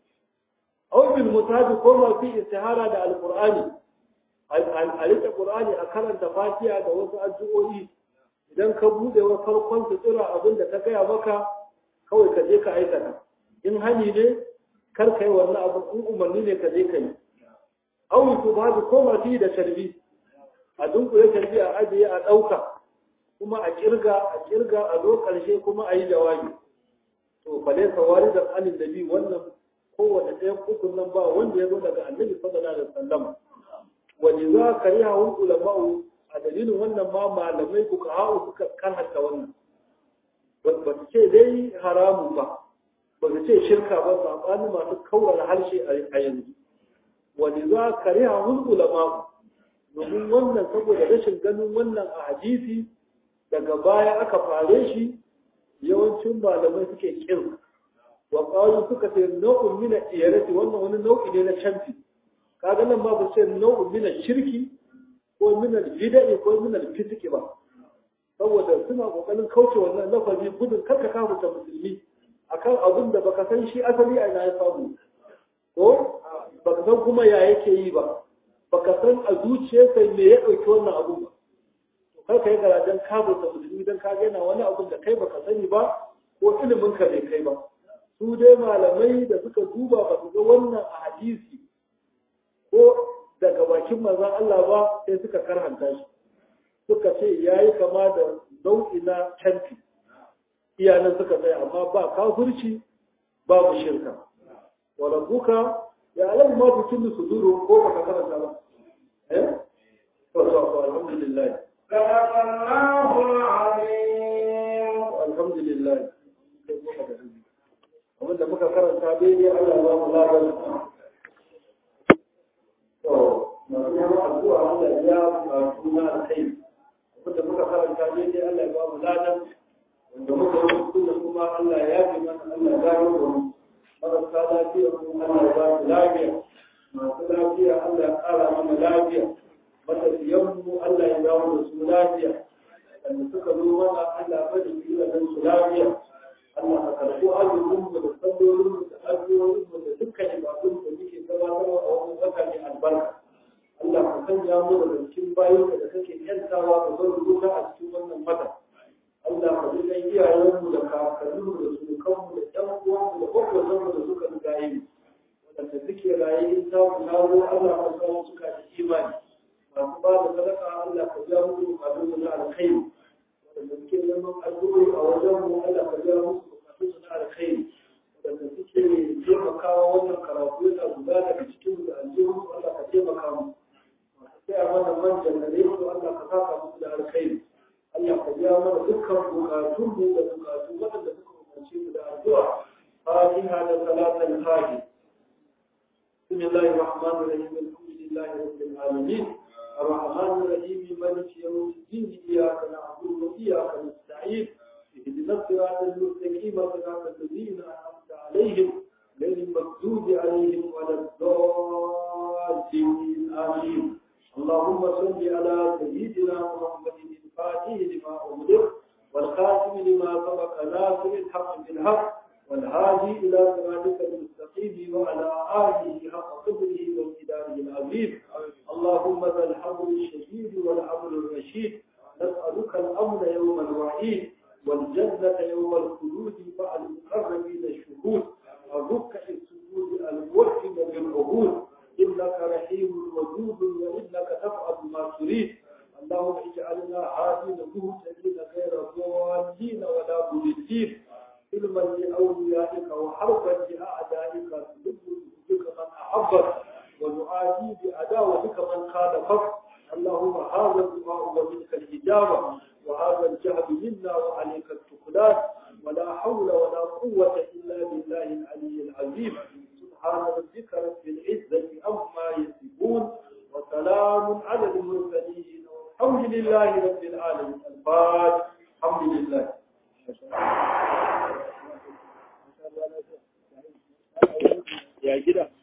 S1: أو بالمتاج كما في استهارة على القرآن على القرآن أكرم تفاتيها دوس الجوئي idan ka buɗe wa farkon sutura abin da ta gaya maka kawai ka je ka aikata in hani ne kar ka yi wannan abin in umarni ne ka je ka yi awu su ba su koma fi da tarbi a dunkule tarbi a ajiye a ɗauka kuma a kirga a kirga a zo ƙarshe kuma a yi jawabi to fa dai sawari da alin nabi wannan kowane ɗayan ukun nan ba wanda ya zo daga annabi sallallahu alaihi wasallam wani za ka yi hawun ulama'u a dalilin wannan ma malamai kuka ha'u suka karhanta wannan ba su ce dai haramun ba ba su ce shirka ba saɓani masu kawar harshe a yanzu wani za ka yi hawun ulama'u domin wannan saboda rashin ganin wannan a hadisi daga baya aka fare shi yawancin malamai suke kin wa qalu suka ce nau'un min al-iyarati wannan wani nau'i ne na canfi kaga nan ma ba ce nau'un min shirki ko min al-bid'i ko min al-fisqi ba saboda suna kokarin kauce wannan lafazi gudun karka kawo ta musulmi akan abin da baka san shi asali a ina ya samu ko baka san kuma ya yake yi ba baka san a zuciyarsa me ya dauki wannan abu ba to kar ka yi garajen kawo ta musulmi dan ka ga yana wani abin da kai baka sani ba ko ilimin ka bai kai ba su dai malamai da suka duba ba su ga wannan a hadisi ko daga bakin manzon Allah ba sai suka karhanta shi suka ce yayi kama da nau'i na canfi iyanan suka tsaya amma ba kafirci babu shirka wa rabbuka ya alam ma tukinnu suduru ko baka karanta ba eh to to alhamdulillah
S2: Allahu alim
S1: alhamdulillah abinda muka karanta daidai Allah ya ba mu ladan to na kuma addu'a Allah ya ba suna kai abinda muka karanta daidai Allah ya ba mu ladan wanda muka yi kuma Allah ya ji mana Allah ya gano mu marasa lafiya mu Allah ya ba mu lafiya masu lafiya Allah ya kara mana lafiya matafiyan mu Allah ya ba mu su lafiya wanda suka zo mana Allah ba da su da su lafiya Allah ka karɓo azumin mu da sallolin mu da addu'o'in mu da dukkan ibadun da muke gabatarwa a wannan wata mai albarka. Allah ka sanya mu da cikin bayin da kake yantawa ka bar rubuta a cikin wannan wata. Allah ka ji dan iyayen mu da kakannin mu da surukan mu da ƴan uwan mu da kokowan mu da suka rigaye mu. Wanda suke raye in ta mu nazo Allah ka sa mu suka da imani. Masu ba da sadaka Allah ka ja mu bukatun mu na alkhairi. Wanda suke neman addu'o'i a wajen mu Allah ka ja mu suna alkhairi wadanda suke taimakawa wannan karatu yana guda daga cikin da aljihun Allah ka taimaka mu sai a wannan manjan da ne su Allah ka saka musu da alkhairi Allah ka biya mana dukkan bukatun mu da bukatun wadanda suka umarce mu da addu'a fatiha da salatul fatiha bismillahir rahmanir rahim alhamdulillahi rabbil alamin الرحمن الرحيم مالك يوم الدين إياك نعبد وإياك نستعين اهدنا الصراط المستقيم صراط الذين أنعمت عليهم غير المغضوب عليهم ولا الضالين آمين اللهم صل على سيدنا محمد الفاتح لما أغلق والخاتم لما سبق ناصر الحق بالحق والهادي إلى صراطك المستقيم وعلى آله حق قدره وامتداره العظيم اللهم ذا الحمد الشديد والأمر الرشيد نسألك الأمن يوم الوعيد والجنة يوم الخلود مع المقربين الشهود الركع السجود الموحد بالعهود إنك رحيم ودود وإنك تفعل ما تريد اللهم اجعلنا هادين مهتدين غير ضالين ولا مضلين علما لأوليائك وحربا لأعدائك تذل بك من أحبك ونعادي بعداوتك من خالفك اللهم هذا الدعاء ومنك الإجابة وهذا الجهد منا وعليك التقلان ولا حول ولا قوة إلا بالله العلي العظيم سبحان ربك رب العزة عما يصفون وسلام على المرسلين والحمد لله رب العالمين الفاتحة الحمد لله يا كده